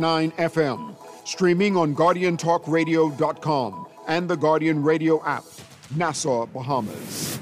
FM. Streaming on GuardianTalkRadio.com and the Guardian Radio app. Nassau, Bahamas.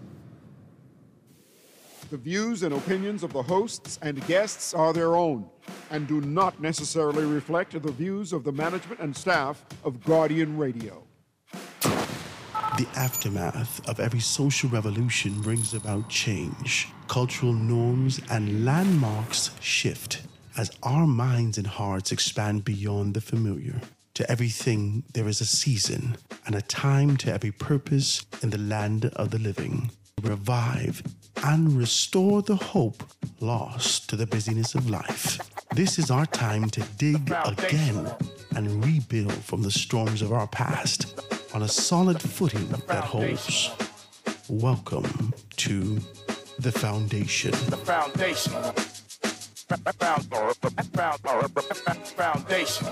The views and opinions of the hosts and guests are their own and do not necessarily reflect the views of the management and staff of Guardian Radio. The aftermath of every social revolution brings about change. Cultural norms and landmarks shift as our minds and hearts expand beyond the familiar. To everything, there is a season and a time to every purpose in the land of the living. Revive and restore the hope lost to the busyness of life. This is our time to dig again and rebuild from the storms of our past on a solid footing that holds. Welcome to The Foundation. The Foundation. Foundation.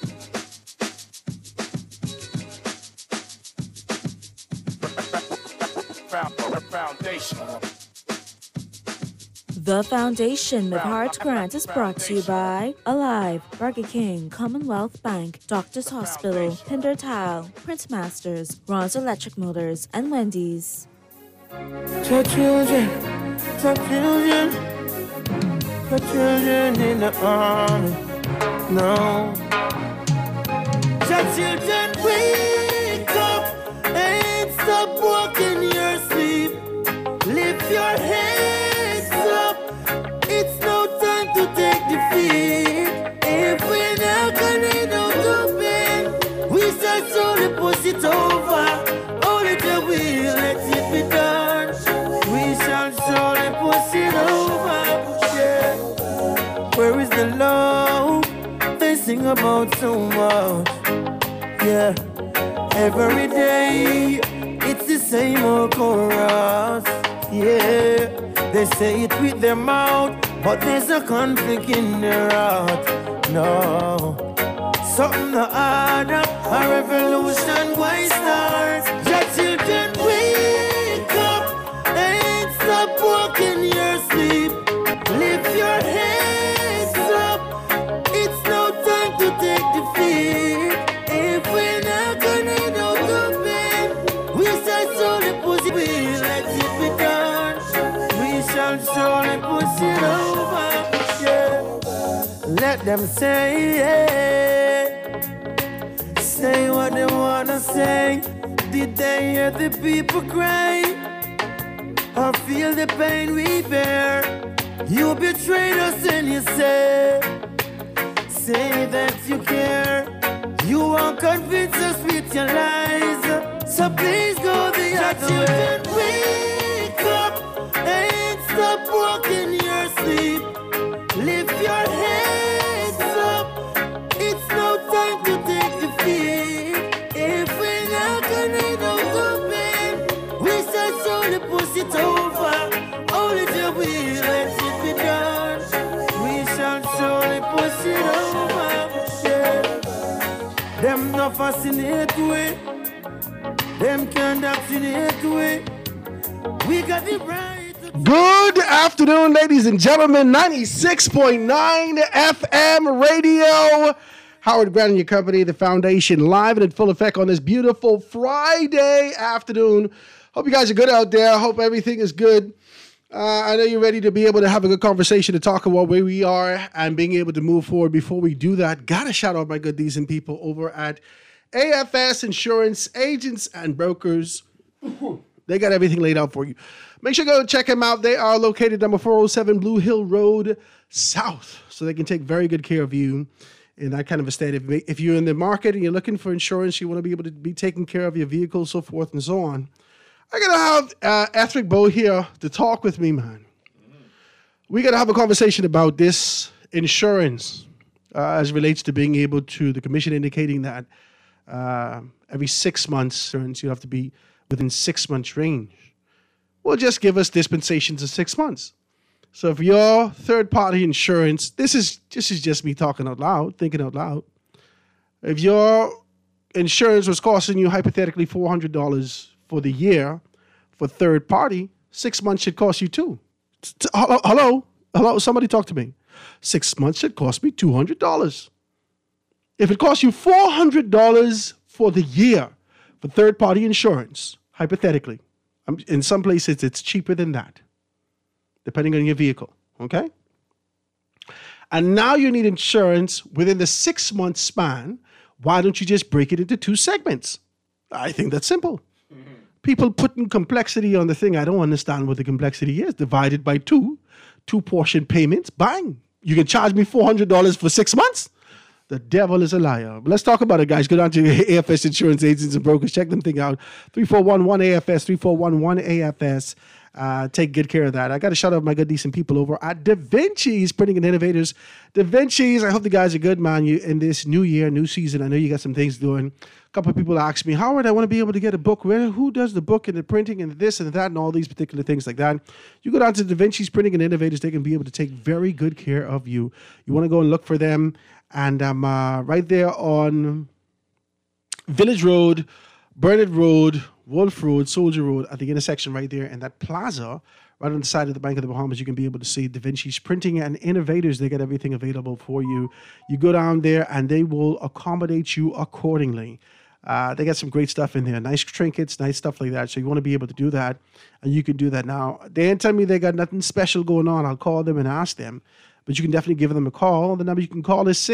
The Foundation with Heart Grant is brought to you by Alive, Burger King, Commonwealth Bank, Doctors Hospital, Pinder Tile, Prince Masters, Ron's Electric Motors, and Wendy's. The children in the army, no. The children wake up and stop walking your sleep. Lift your heads up, it's no time to take defeat. If we're not gonna know to bend, we shall slowly push it over. Only the will let it be done. We shall slowly push it over. Yeah. Where is the love they sing about so much? Yeah. Every day it's the same old chorus. Yeah, they say it with their mouth, but there's a conflict in their heart. No, something to add up, a revolution why start. Your children wake up and stop walking your sleep. Lift your heads up, it's no time to take defeat. If we're not gonna know the bend, we shall slowly push it, we let it be done. We shall slowly push it over, yeah. Let them say what they wanna say. Did they hear the people cry? Or feel the pain we bear? You betrayed us and you say that you care. You won't convince us with your lies. So please go the other way. Wake up and stop walking your sleep. Lift your heads up. It's no time to take defeat. If we're not gonna know the bend, we shall slowly push it over. Only the will let it be done. We shall slowly push it over. Yeah. Them no fascinate way. Them can't vaccinate way. We got the right. Good afternoon, ladies and gentlemen. 96.9 FM radio. Howard Grant and your company, The Foundation, live and in full effect on this beautiful Friday afternoon. Hope you guys are good out there. Hope everything is good. I know you're ready to be able to have a good conversation to talk about where we are and being able to move forward. Before we do that, gotta shout out my good decent people over at AFS Insurance Agents and Brokers. They got everything laid out for you. Make sure you go check them out. They are located number 407 Blue Hill Road South, so they can take very good care of you in that kind of a state. If you're in the market and you're looking for insurance, you want to be able to be taking care of your vehicle, so forth and so on. I got to have Ethric Bow here to talk with me, man. We got to have a conversation about this insurance as it relates to being able to, the commission indicating that every 6 months, you have to be within 6 months range. Well, just give us dispensations of 6 months. So if your third-party insurance, this is just me talking out loud, thinking out loud. If your insurance was costing you hypothetically $400 for the year for third party, 6 months should cost you $200. Hello, somebody talk to me. 6 months should cost me $200. If it costs you $400 for the year for third-party insurance, hypothetically, in some places it's cheaper than that, depending on your vehicle, okay? And now you need insurance within the 6-month span. Why don't you just break it into 2 segments? I think that's simple. People putting complexity on the thing. I don't understand what the complexity is. Divided by 2 portion payments, bang. You can charge me $400 for 6 months? The devil is a liar. But let's talk about it, guys. Go down to AFS Insurance Agents and Brokers. Check them thing out. 3411-AFS, 3411-AFS. Take good care of that. I got to shout out my good, decent people over at Da Vinci's Printing and Innovators. Da Vinci's, I hope the guys are good, man. You in this new year, new season, I know you got some things doing. A couple of people ask me, Howard, I want to be able to get a book. Who does the book and the printing and this and that and all these particular things like that? You go down to Da Vinci's Printing and Innovators. They can be able to take very good care of you. You want to go and look for them. And I'm right there on Village Road, Burnett Road, Wolf Road, Soldier Road, at the intersection right there. And that plaza, right on the side of the Bank of the Bahamas, you can be able to see Da Vinci's Printing and Innovators. They got everything available for you. You go down there and they will accommodate you accordingly. They got some great stuff in there, nice trinkets, nice stuff like that. So you want to be able to do that, and you can do that now. They ain't tell me they got nothing special going on. I'll call them and ask them. But you can definitely give them a call. The number you can call is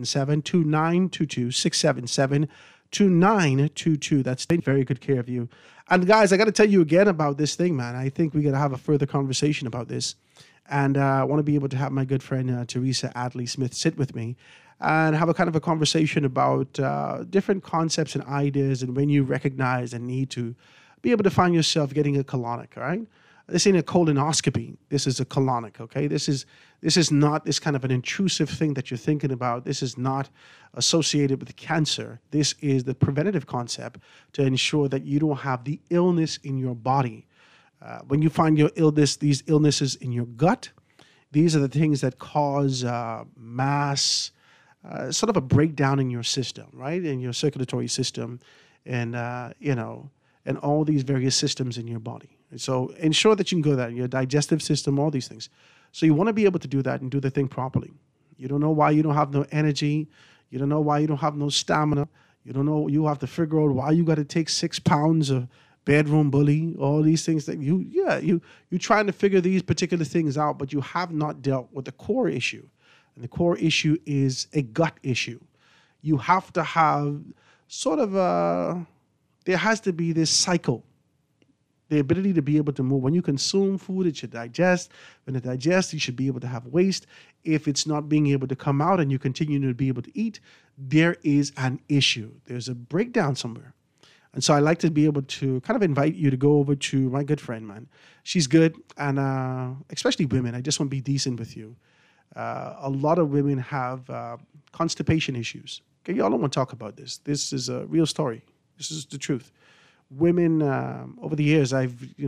677-2922, 677-2922. That's taking very good care of you. And guys, I got to tell you again about this thing, man. I think we got to have a further conversation about this. And I want to be able to have my good friend Teresa Adley Smith sit with me and have a kind of a conversation about different concepts and ideas and when you recognize and need to be able to find yourself getting a colonic, all right? This ain't a colonoscopy. This is a colonic, okay? This is not this kind of an intrusive thing that you're thinking about. This is not associated with cancer. This is the preventative concept to ensure that you don't have the illness in your body. When you find your illness, these illnesses in your gut, these are the things that cause mass, sort of a breakdown in your system, right? In your circulatory system and, and all these various systems in your body. So ensure that you can go that, your digestive system, all these things. So you want to be able to do that and do the thing properly. You don't know why you don't have no energy. You don't know why you don't have no stamina. You don't know, you have to figure out why you got to take 6 pounds of bedroom bully, all these things that you're trying to figure these particular things out, but you have not dealt with the core issue. And the core issue is a gut issue. You have to have sort of there has to be this cycle. The ability to be able to move. When you consume food, it should digest. When it digests, you should be able to have waste. If it's not being able to come out and you continue to be able to eat, there is an issue. There's a breakdown somewhere. And so I like to be able to kind of invite you to go over to my good friend, man. She's good, and especially women. I just want to be decent with you. A lot of women have constipation issues. Okay, y'all don't want to talk about this. This is a real story. This is the truth. Women, over the years, my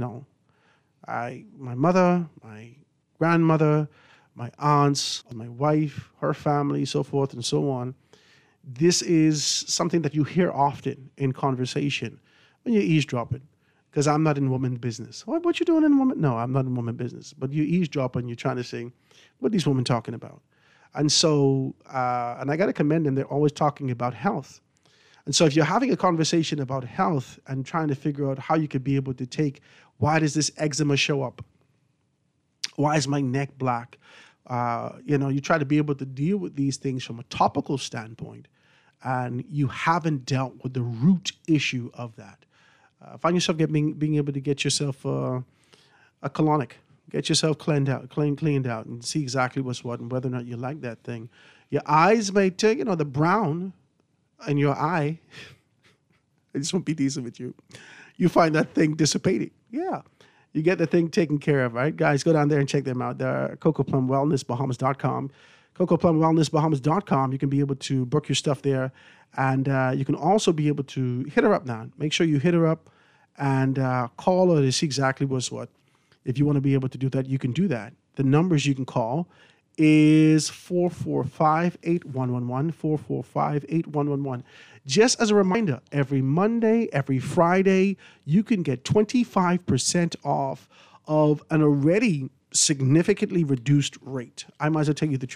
mother, my grandmother, my aunts, my wife, her family, so forth and so on. This is something that you hear often in conversation when you're eavesdropping, because I'm not in woman business. What you doing in woman? No, I'm not in woman business. But you eavesdrop and you're trying to say, what are these women talking about? And so, and I got to commend them. They're always talking about health. And so if you're having a conversation about health and trying to figure out how you could be able to take, why does this eczema show up? Why is my neck black? You try to be able to deal with these things from a topical standpoint, and you haven't dealt with the root issue of that. Find yourself being able to get yourself a colonic, get yourself cleaned out, and see exactly what's what and whether or not you like that thing. Your eyes may take, the brown in your eye. I just want to be decent with you. You find that thing dissipating. Yeah. You get the thing taken care of, right? Guys, go down there and check them out. They're CocoPlumWellnessBahamas.com. CocoPlumWellnessBahamas.com. You can be able to book your stuff there. And you can also be able to hit her up now. Make sure you hit her up and call her to see exactly what's what. If you want to be able to do that, you can do that. The numbers you can call is 445-8111, 445-8111. Just as a reminder, every Monday, every Friday, you can get 25% off of an already significantly reduced rate. I might as well tell you the truth.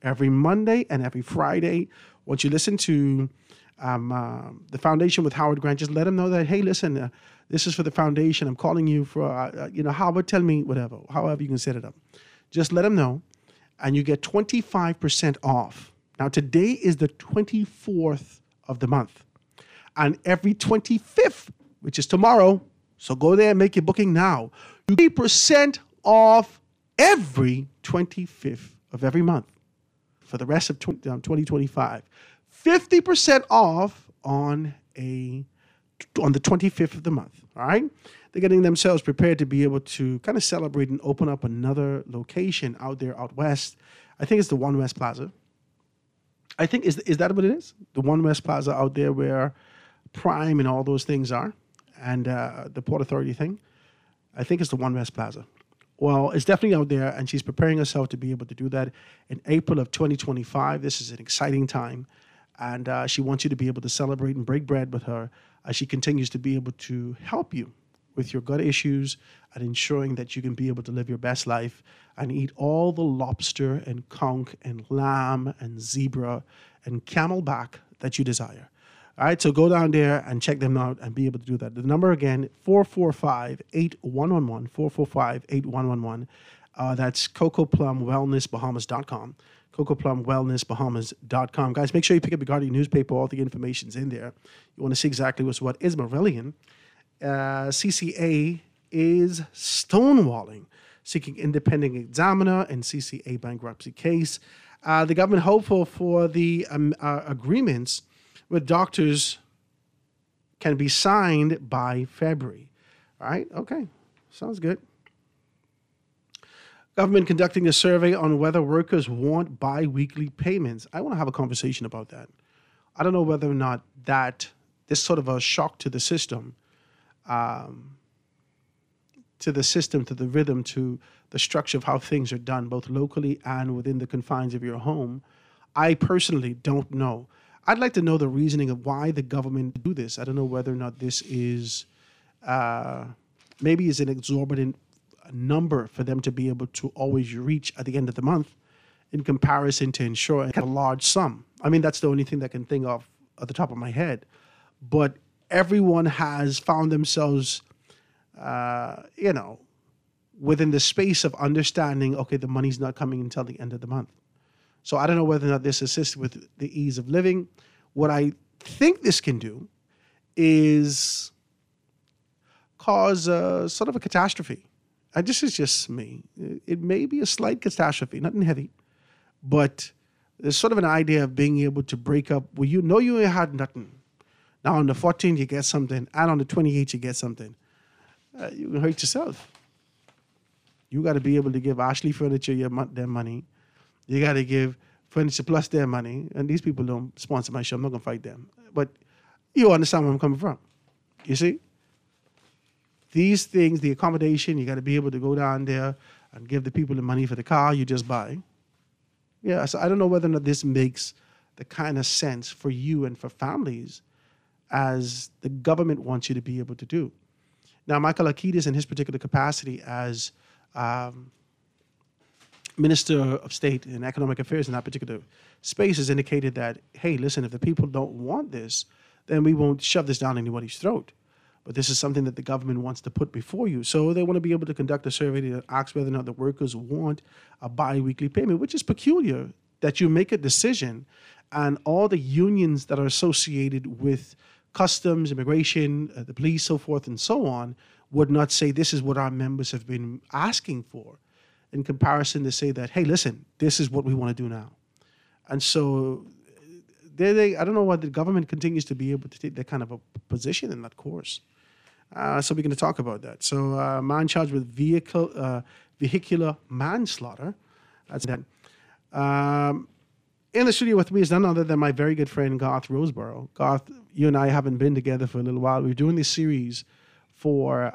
every Monday and every Friday. Once you listen to the foundation with Howard Grant, just let them know that, hey, listen, this is for the foundation. I'm calling you for, Howard, tell me whatever, however you can set it up. Just let them know, and you get 25% off. Now, today is the 24th of the month, and every 25th, which is tomorrow, so go there and make your booking now. 20% off every 25th of every month for the rest of 2025. 50% off on the 25th of the month, all right? They're getting themselves prepared to be able to kind of celebrate and open up another location out there out west. I think it's the One West Plaza. I think, is that what it is? The One West Plaza out there where Prime and all those things are, and the Port Authority thing. I think it's the One West Plaza. Well, it's definitely out there, and she's preparing herself to be able to do that in April of 2025. This is an exciting time, and she wants you to be able to celebrate and break bread with her as she continues to be able to help you with your gut issues and ensuring that you can be able to live your best life and eat all the lobster and conch and lamb and zebra and camelback that you desire. All right, so go down there and check them out and be able to do that. The number again, 445-8111, 445-8111. That's CocoPlumWellnessBahamas.com, CocoPlumWellnessBahamas.com. Guys, make sure you pick up your Guardian newspaper. All the information's in there. You want to see exactly what's what. Ismarillion, CCA is stonewalling, seeking independent examiner in CCA bankruptcy case. The government hopeful for the agreements with doctors can be signed by February. All right, okay, sounds good. Government conducting a survey on whether workers want bi-weekly payments. I want to have a conversation about that. I don't know whether or not this sort of a shock to the system, to the rhythm, to the structure of how things are done, both locally and within the confines of your home. I personally don't know. I'd like to know the reasoning of why the government do this. I don't know whether or not this is maybe is an exorbitant number for them to be able to always reach at the end of the month in comparison to ensuring a large sum. I mean, that's the only thing that I can think of at the top of my head. But everyone has found themselves, within the space of understanding, okay, the money's not coming until the end of the month. So I don't know whether or not this assists with the ease of living. What I think this can do is cause sort of a catastrophe. This is just me. It may be a slight catastrophe, nothing heavy, but there's sort of an idea of being able to break up where you know you had nothing. Now on the 14th, you get something, and on the 28th, you get something. You can hurt yourself. You got to be able to give Ashley Furniture their money. You got to give Furniture Plus their money. And these people don't sponsor my show. I'm not going to fight them. But you understand where I'm coming from. You see? These things, the accommodation, you got to be able to go down there and give the people the money for the car you just buy. Yeah, so I don't know whether or not this makes the kind of sense for you and for families as the government wants you to be able to do. Now, Michael Akidis, in his particular capacity as Minister of State in Economic Affairs in that particular space, has indicated that, hey, listen, if the people don't want this, then we won't shove this down anybody's throat. But this is something that the government wants to put before you. So they want to be able to conduct a survey to ask whether or not the workers want a bi-weekly payment, which is peculiar that you make a decision and all the unions that are associated with customs, immigration, the police, so forth and so on, would not say this is what our members have been asking for, in comparison to say that, hey, listen, this is what we want to do now. And so I don't know why the government continues to be able to take that kind of a position in that course. So we're going to talk about that. So man charged with vehicular manslaughter. That's that. In the studio with me is none other than my very good friend, Garth Roseborough. Garth, you and I haven't been together for a little while. We're doing this series for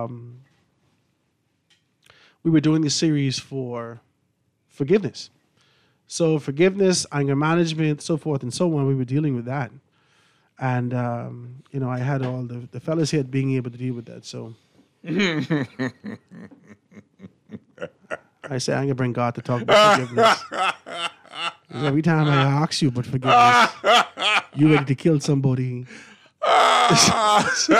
forgiveness. So forgiveness, anger management, so forth and so on, we were dealing with that. And, I had all the fellas here being able to deal with that. So I say I'm going to bring God to talk about forgiveness. Every time I ask you about forgiveness, you ready to kill somebody. So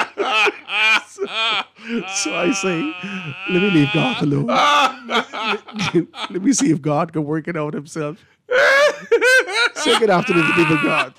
I say, let me leave God alone. Let me see if God can work it out himself. Say good afternoon to people, God.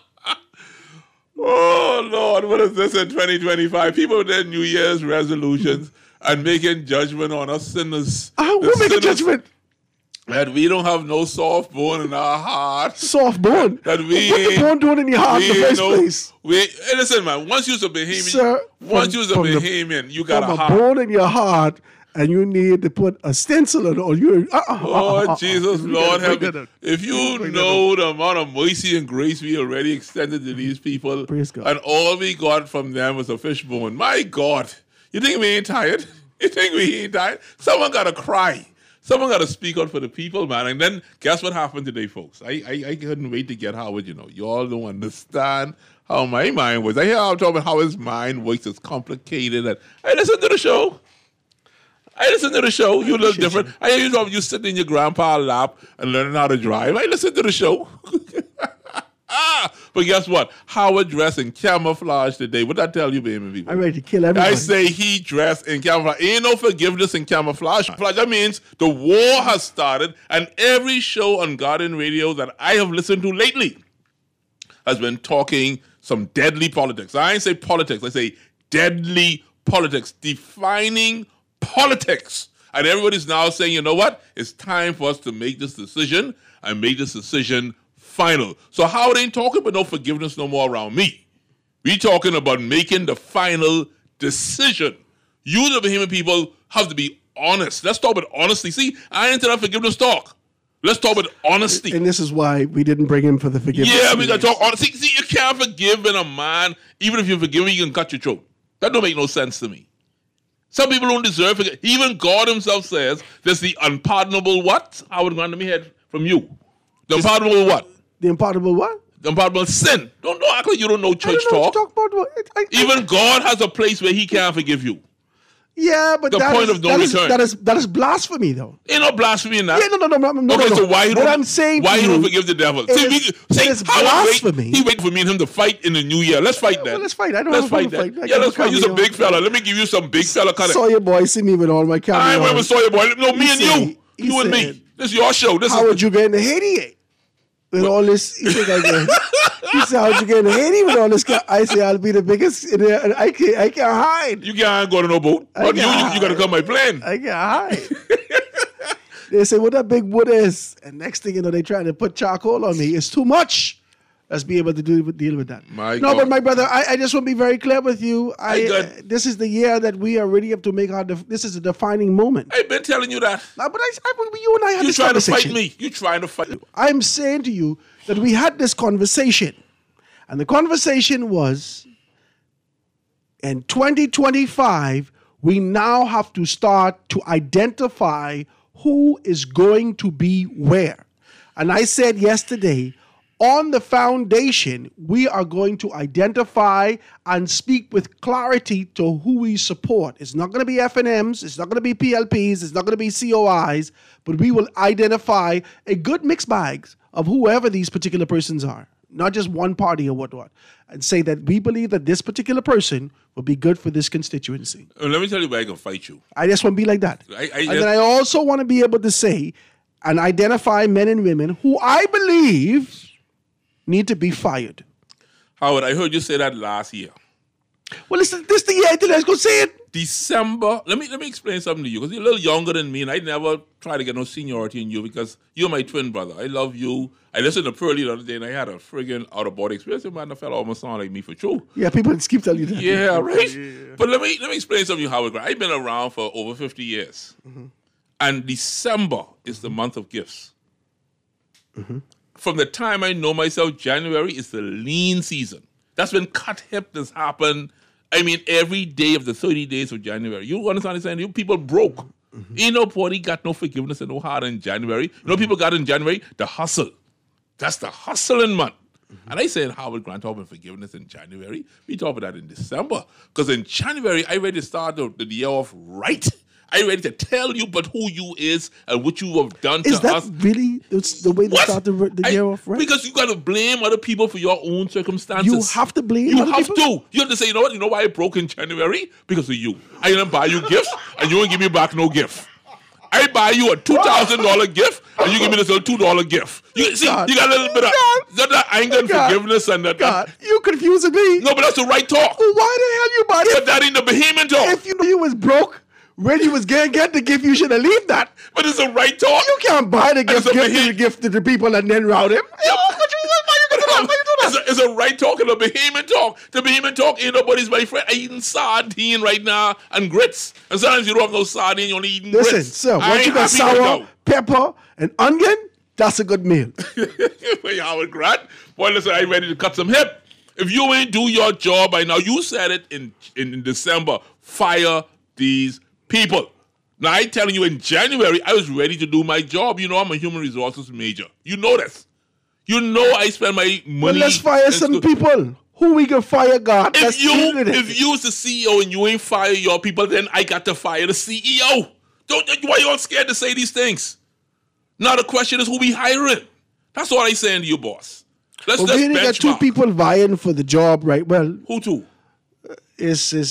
Oh, Lord, what is this in 2025? People with their New Year's resolutions and making judgment on us sinners. We'll make a judgment. That we don't have no soft bone in our heart. Soft bone? That we what the bone doing in your heart in the first place? Hey, listen, man, once you're a Bahamian, Sir, you got a heart. From a bone in your heart, and you need to put a stencil on all your... Jesus, Lord help me. If you know the amount of mercy and grace we already extended to these people, praise God. And all we got from them was a fish bone. My God, you think we ain't tired? You think we ain't tired? Someone got to cry. Someone got to speak out for the people, man. And then guess what happened today, folks? I couldn't wait to get Howard, You all don't understand how my mind was. I hear him talking about how his mind works. It's complicated. And I listened to the show. You look different. I hear you talking, you sitting in your grandpa's lap and learning how to drive. I listened to the show. But guess what? Howard dressed in camouflage today. What did I tell you, baby people? I'm ready to kill everybody. I say he dressed in camouflage. Ain't no forgiveness in camouflage. That means the war has started, and every show on Guardian Radio that I have listened to lately has been talking some deadly politics. I ain't say politics. I say deadly politics. Defining politics. And everybody's now saying, you know what? It's time for us to make this decision and make this decision final. So how they ain't talking about no forgiveness no more around me. We talking about making the final decision. You, the Bahamian people, have to be honest. Let's talk about honesty. See, I ain't into that forgiveness talk. Let's talk about honesty. And this is why we didn't bring him for the forgiveness. Yeah, we got to talk honesty. See, you can't forgive in a man. Even if you forgive him, you can cut your throat. That don't make no sense to me. Some people don't deserve forgiveness. Even God himself says there's the unpardonable what? I would run to me head from you. The unpardonable what? The unpardonable what? The unpardonable sin. Don't act like you don't know church talk. Even God has a place where he can't forgive you. Yeah, but the point of no return. That is blasphemy, though. Ain't no blasphemy in that. Yeah, no. Okay, so why you don't? I'm saying why you don't forgive the devil? It is blasphemy. He wait for me and him to fight in the new year. Let's fight that. Well, let's fight. I don't have a fight. Yeah, let's fight. You're a big fella. Let me give you some big fella cut. Sawyer boy, see me with all my camera. I ain't with Sawyer boy. No, me and you. You and me. This is your show. How would you get into Haiti? With all this, you think I get? He said, "How'd you get into Haiti with all this?" I say, "I'll be the biggest. I can't hide. You can't go to no boat. But you got to come by plane. I can't hide." They say, "What that big wood is?" And next thing you know, they trying to put charcoal on me. It's too much. Let's be able to deal with that. But my brother, I just want to be very clear with you. This is the year that we are ready to make this is a defining moment. I've been telling you that. But you and I had this conversation. You trying to fight me. I'm saying to you that we had this conversation. And the conversation was, in 2025, we now have to start to identify who is going to be where. And I said yesterday, on the foundation, we are going to identify and speak with clarity to who we support. It's not going to be FNMs, it's not going to be PLPs, it's not going to be COIs, but we will identify a good mixed bags of whoever these particular persons are, not just one party or what, and say that we believe that this particular person will be good for this constituency. Let me tell you where I can fight you. I just want to be like that. Then I also want to be able to say and identify men and women who I believe need to be fired. Howard, I heard you say that last year. Well, this the year. Let's go say it. December. Let me explain something to you, because you're a little younger than me, and I never try to get no seniority in you because you're my twin brother. I love you. I listened to Pearlie the other day, and I had a friggin' out-of-body experience. Man, the fella almost sound like me for true. Yeah, people just keep telling you that. Yeah, right? Yeah. But let me explain something to you, Howard. I've been around for over 50 years. Mm-hmm. And December is the month of gifts. Mm-hmm. From the time I know myself, January is the lean season. That's when cut hip has happened. I mean, every day of the 30 days of January. You understand what I'm saying? You people broke. Mm-hmm. Ain't nobody got no forgiveness and no heart in January. You know what people got in January? The hustle. That's the hustling month. Mm-hmm. And I said, Howard Grant talking forgiveness in January. We talk about that in December. Because in January, I ready to start the year off right. I'm ready to tell you but who you is and what you have done Is to that us. really it's the way to What? start the year off, right? Because you got to blame other people for your own circumstances. You have to blame You other have people? to. You have to say, you know what? You know why I broke in January? Because of you. I didn't buy you gifts, and you didn't give me back no gift. I buy you a $2,000 gift, and you give me this little $2 gift. You see, God. you got a little bit of that anger and God. forgiveness and that. God, you confusing me. No, but that's the right talk. Well, why the hell you bought But it? that ain't the Bahamian talk. If you knew you was broke when you was getting get the gift, you should have leave that. But it's the right talk. You can't buy the gift, It's a give Bahamian- the gift to the people and then route him. Why you do that? It's a right talk and a Bahamian talk. The Bahamian talk ain't nobody's my friend. I eating sardine right now and grits. And sometimes you don't have no sardine, you only eating Listen, grits. sir, I once ain't you got happy with sour, pepper, and onion, that's a good meal. Hey, Howard Grant. Boy, listen, I ready to cut some hip. If you ain't do your job by now, you said it in December, fire these people. Now, I telling you, in January, I was ready to do my job. You know, I'm a human resources major. You know this. You know I spend my money. But let's fire in some school. people. Who we can fire, God? Let's If you deal with it. if you was the CEO and you ain't fire your people, then I got to fire the CEO. Why you all scared to say these things? Now the question is who we hiring. That's what I saying to you, boss. Let's Well, we only got two benchmark. people vying for the job, right? Well, Who two? is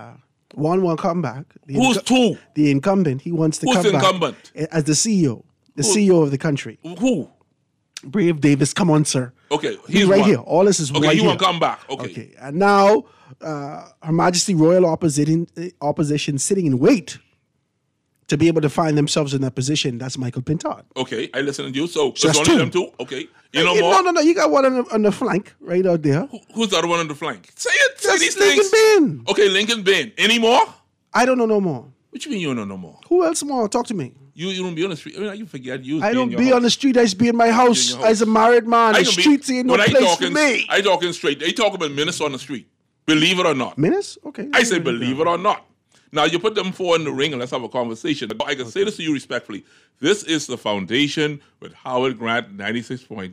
one will come back. Who's two? The incumbent. He wants to Who's come the back incumbent? as the CEO, the CEO of the country. Who? Brave Davis, come on, sir. Okay, He's he's right one. here. All this is Okay, right he here. won't come back. Okay. Okay, and now Her Majesty Royal Opposition sitting in wait to be able to find themselves in that position. That's Michael Pintard. Okay, I listen to you. So it's that's only two. them two. Okay, you know more. No. You got one on the flank right out there. Who's the other one on the flank? Say it. Say That's these Lincoln things. Bain. Okay, Lincoln Bain. Any more? I don't know no more. What you mean you don't know no more? Who else more? Talk to me. You don't be on the street. I mean, you forget you. I don't be on the street. I just be in my house In your house. as a married man. I The can be- streets ain't no when I place talking, for me. I talking straight. They talk about minutes on the street. Believe it or not. Minutes? Okay. I say believe it or not. Now you put them four in the ring and let's have a conversation. I can say this to you respectfully. This is the foundation with Howard Grant 96.9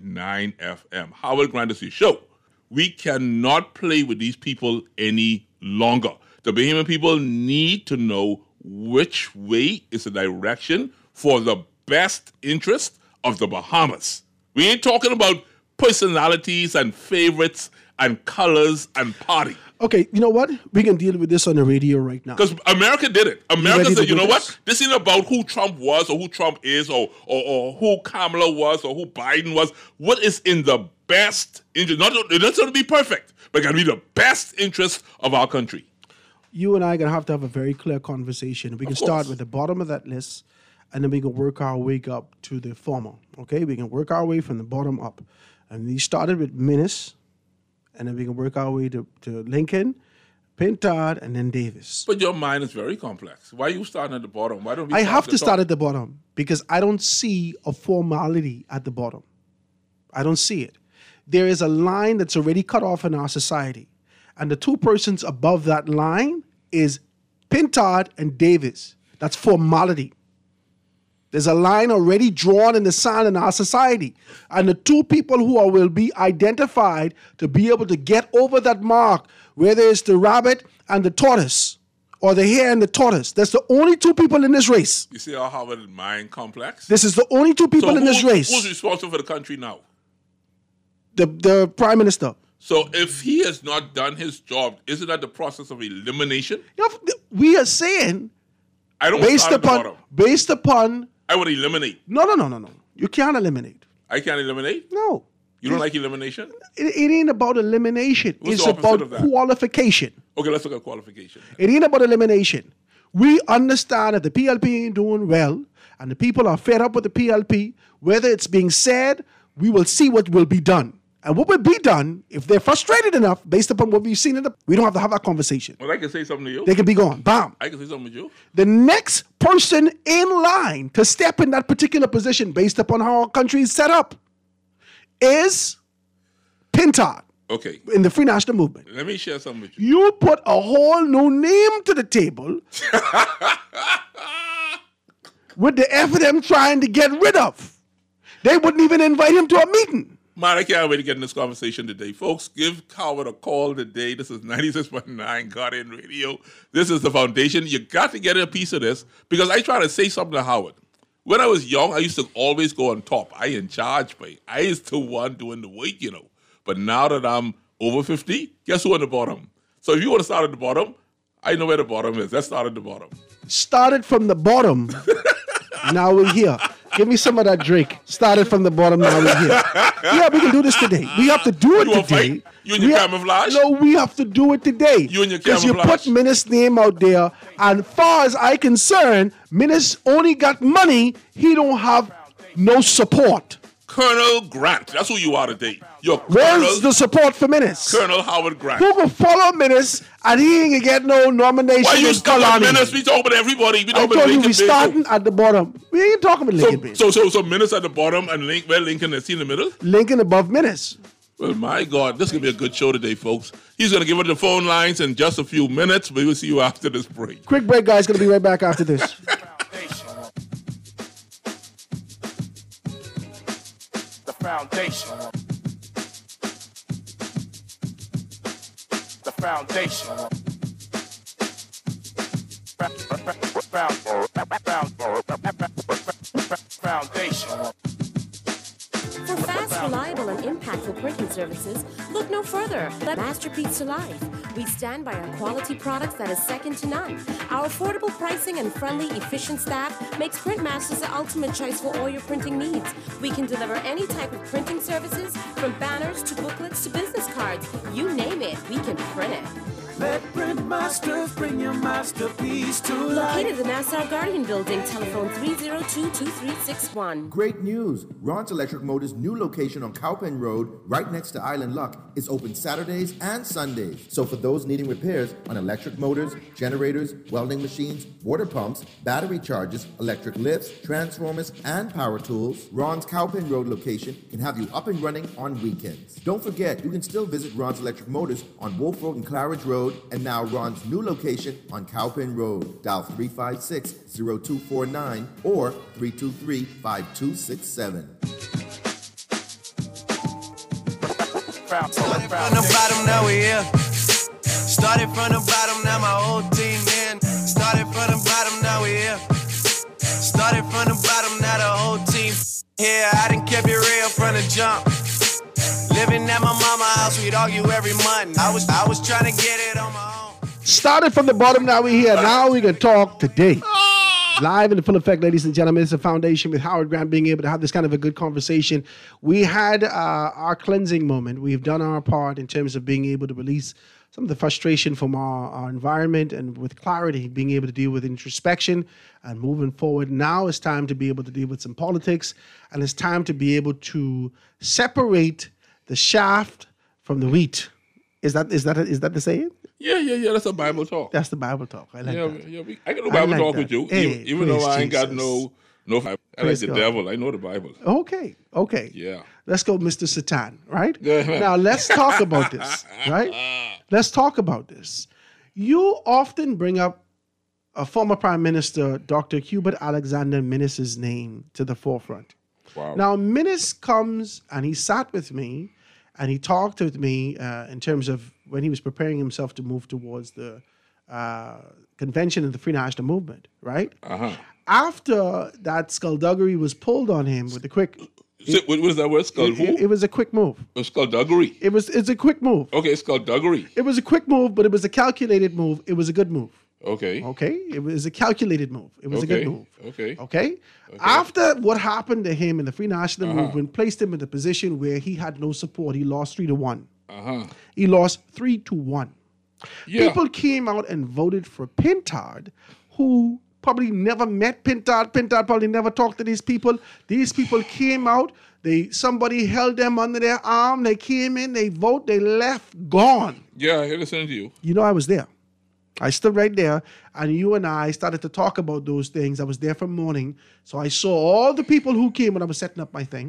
FM. Howard Grant is your show. We cannot play with these people any longer. The Bahamian people need to know which way is the direction for the best interest of the Bahamas. We ain't talking about personalities and favorites and colors and party. Okay, you know what? We can deal with this on the radio right now. Because America did it. America ready to said, you do know this? what? This ain't about who Trump was or who Trump is or who Kamala was or who Biden was. What is in the best interest? It doesn't have to be perfect, but it got to be the best interest of our country. You and I are going to have a very clear conversation. We can start course. with the bottom of that list, and then we can work our way up to the former. Okay? We can work our way from the bottom up. And we started with Minnis, and then we can work our way to Lincoln, Pintard, and then Davis. But your mind is very complex. Why are you starting at the bottom? Why don't we I start have at to the start top? at the bottom because I don't see a formality at the bottom. I don't see it. There is a line that's already cut off in our society. And the two persons above that line is Pintard and Davis. That's formality. There's a line already drawn in the sand in our society. And the two people who will be identified to be able to get over that mark, whether it's the rabbit and the tortoise, or the hare and the tortoise, that's the only two people in this race. You see how Howard mind complex? This is the only two people So in this race. who's responsible for the country now? The prime minister. So if he has not done his job, isn't that the process of elimination? We are saying I don't based start at the upon bottom. I would eliminate. no. You can't eliminate. I can't eliminate? No. You don't like elimination? It ain't about elimination. What's It's the opposite about of that? qualification. Okay, let's look at qualification. It ain't about elimination. We understand that the PLP ain't doing well, and the people are fed up with the PLP. Whether it's being said, we will see what will be done. And what will be done, if they're frustrated enough, based upon what we've seen we don't have to have that conversation. Well, I can say something to you. They can be gone. Bam. I can say something with you. The next person in line to step in that particular position, based upon how our country is set up, is Pintard Okay. in the Free National Movement. Let me share something with you. You put a whole new name to the table with the effort them trying to get rid of. They wouldn't even invite him to a meeting. Man, I can't wait to get in this conversation today. Folks, give Howard a call today. This is 96.9 Guardian Radio. This is the foundation. You got to get a piece of this because I try to say something to Howard. When I was young, I used to always go on top. I in charge, but I used to one doing the work, you know. But now that I'm over 50, guess who on the bottom? So if you want to start at the bottom, I know where the bottom is. Let's start at the bottom. Started from the bottom. Now we're here. Give me some of that Drake. Started from the bottom, now we're here. Yeah, we can do this today. We have to do it You want to today. fight? You and your camouflage? No, we have to do it today. You and your Because you camouflage. put Menace's name out there, and far as I concerned, Menace only got money. He don't have no support. Colonel Grant. That's who you are today. You're Where's the support for Menace? Colonel Howard Grant. Who can follow Menace and he ain't gonna get no nomination Why you in stuck on Kalani? Menace? We talking about everybody. We I talking about told you Lincoln we starting at the bottom. We ain't talking about Lincoln. Bay. So Menace at the bottom and Lincoln is in the middle? Lincoln above Menace. Well, my God, this is going to be a good show today, folks. He's going to give us the phone lines in just a few minutes. We will see you after this break. Quick break, guys. Gonna be right back after this. The foundation. The foundation. Foundation. For fast, reliable, and impactful printing services, look no further than Masterpiece to Life. We stand by our quality products that is second to none. Our affordable pricing and friendly, efficient staff makes Printmasters the ultimate choice for all your printing needs. We can deliver any type of printing services, from banners to booklets to business cards. You name it, we can print it. Let Printmasters bring your masterpiece to life. Located in the Nassau Guardian Building, telephone 302-2361. Great news! Ron's Electric Motors' new location on Cowpen Road, right next to Island Luck, is open Saturdays and Sundays. So for those needing repairs on electric motors, generators, welding machines, water pumps, battery chargers, electric lifts, transformers, and power tools, Ron's Cowpen Road location can have you up and running on weekends. Don't forget, you can still visit Ron's Electric Motors on Wolf Road and Claridge Road, and now Ron's new location on Cowpen Road. Dial 356-0249 or 323-5267. Started from the bottom, now we here. Started from the bottom, now my whole team in. Started from the bottom, now we here. Started from the bottom, now the whole team here. I done kept it real from the jump. Living at my mama's house, we'd argue every month. I was trying to get it on my own. Started from the bottom, now we're here. Now we can talk today. Live in the full effect, ladies and gentlemen. It's a foundation with Howard Grant being able to have this kind of a good conversation. We had our cleansing moment. We've done our part in terms of being able to release some of the frustration from our environment and with clarity, being able to deal with introspection and moving forward. Now it's time to be able to deal with some politics, and it's time to be able to separate the shaft from the wheat. Is that the saying? Yeah. That's a Bible talk. That's the Bible talk. I like that. I got no Bible like talk that. with you. Hey, even though I ain't got Jesus. no Bible. I like Praise the God. devil. I know the Bible. Okay. Yeah. Let's go, Mr. Satan, right? Yeah. Now, let's talk about this, right? Let's talk about this. You often bring up a former Prime Minister, Dr. Hubert Alexander Menace's name to the forefront. Wow. Now, Menace comes and he sat with me and he talked with me in terms of when he was preparing himself to move towards the convention of the Free National Movement, right? Uh-huh. After that skullduggery was pulled on him with a quick... What is that word? It was a quick move. Skullduggery. It's a quick move. Okay, skullduggery. It was a quick move, but it was a calculated move. It was a good move. Okay. It was a calculated move. It was a good move. Okay. After what happened to him in the Free National Movement placed him in a position where he had no support. He lost 3-1. He lost 3-1. Yeah. People came out and voted for Pintard, who probably never met Pintard. Pintard probably never talked to these people. These people came out. Somebody held them under their arm. They came in. They vote. They left. Gone. Yeah, I listened to you. You know, I was there. I stood right there, and you and I started to talk about those things. I was there from morning, so I saw all the people who came when I was setting up my thing.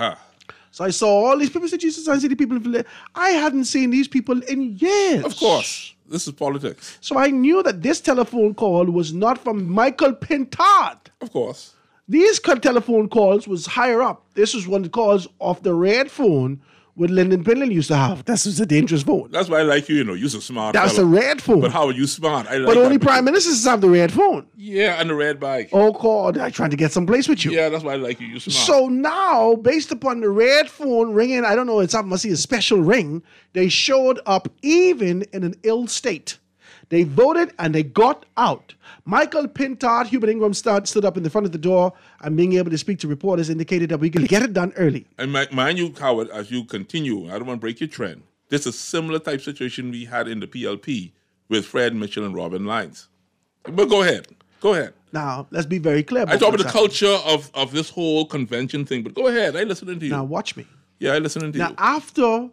So I saw all these people. Said, Jesus, I see the people. I hadn't seen these people in years. Of course. This is politics. So I knew that this telephone call was not from Michael Pintard. Of course. These telephone calls was higher up. This was one of the calls off the red phone what Lyndon Pinley used to have. This was a dangerous phone. That's why I like you, you know. You're a smart That's fella. the red phone. But how are you smart? I like But only that prime because- ministers have the red phone. Yeah, and the red bag. Oh, God, I'm trying to get someplace with you. Yeah, that's why I like you. You're smart. So now, based upon the red phone ringing, I don't know, it's must be a special ring, they showed up even in an ill state. They voted and they got out. Michael Pintard, Hubert Ingram stood up in the front of the door and being able to speak to reporters indicated that we could get it done early. And mind you, Howard, as you continue, I don't want to break your trend. This is a similar type situation we had in the PLP with Fred Mitchell and Robin Lyons. But go ahead. Go ahead. Now, let's be very clear. I talk about the culture of this whole convention thing, but go ahead. I listening to you. Now, watch me. Yeah, I listening to Now, you.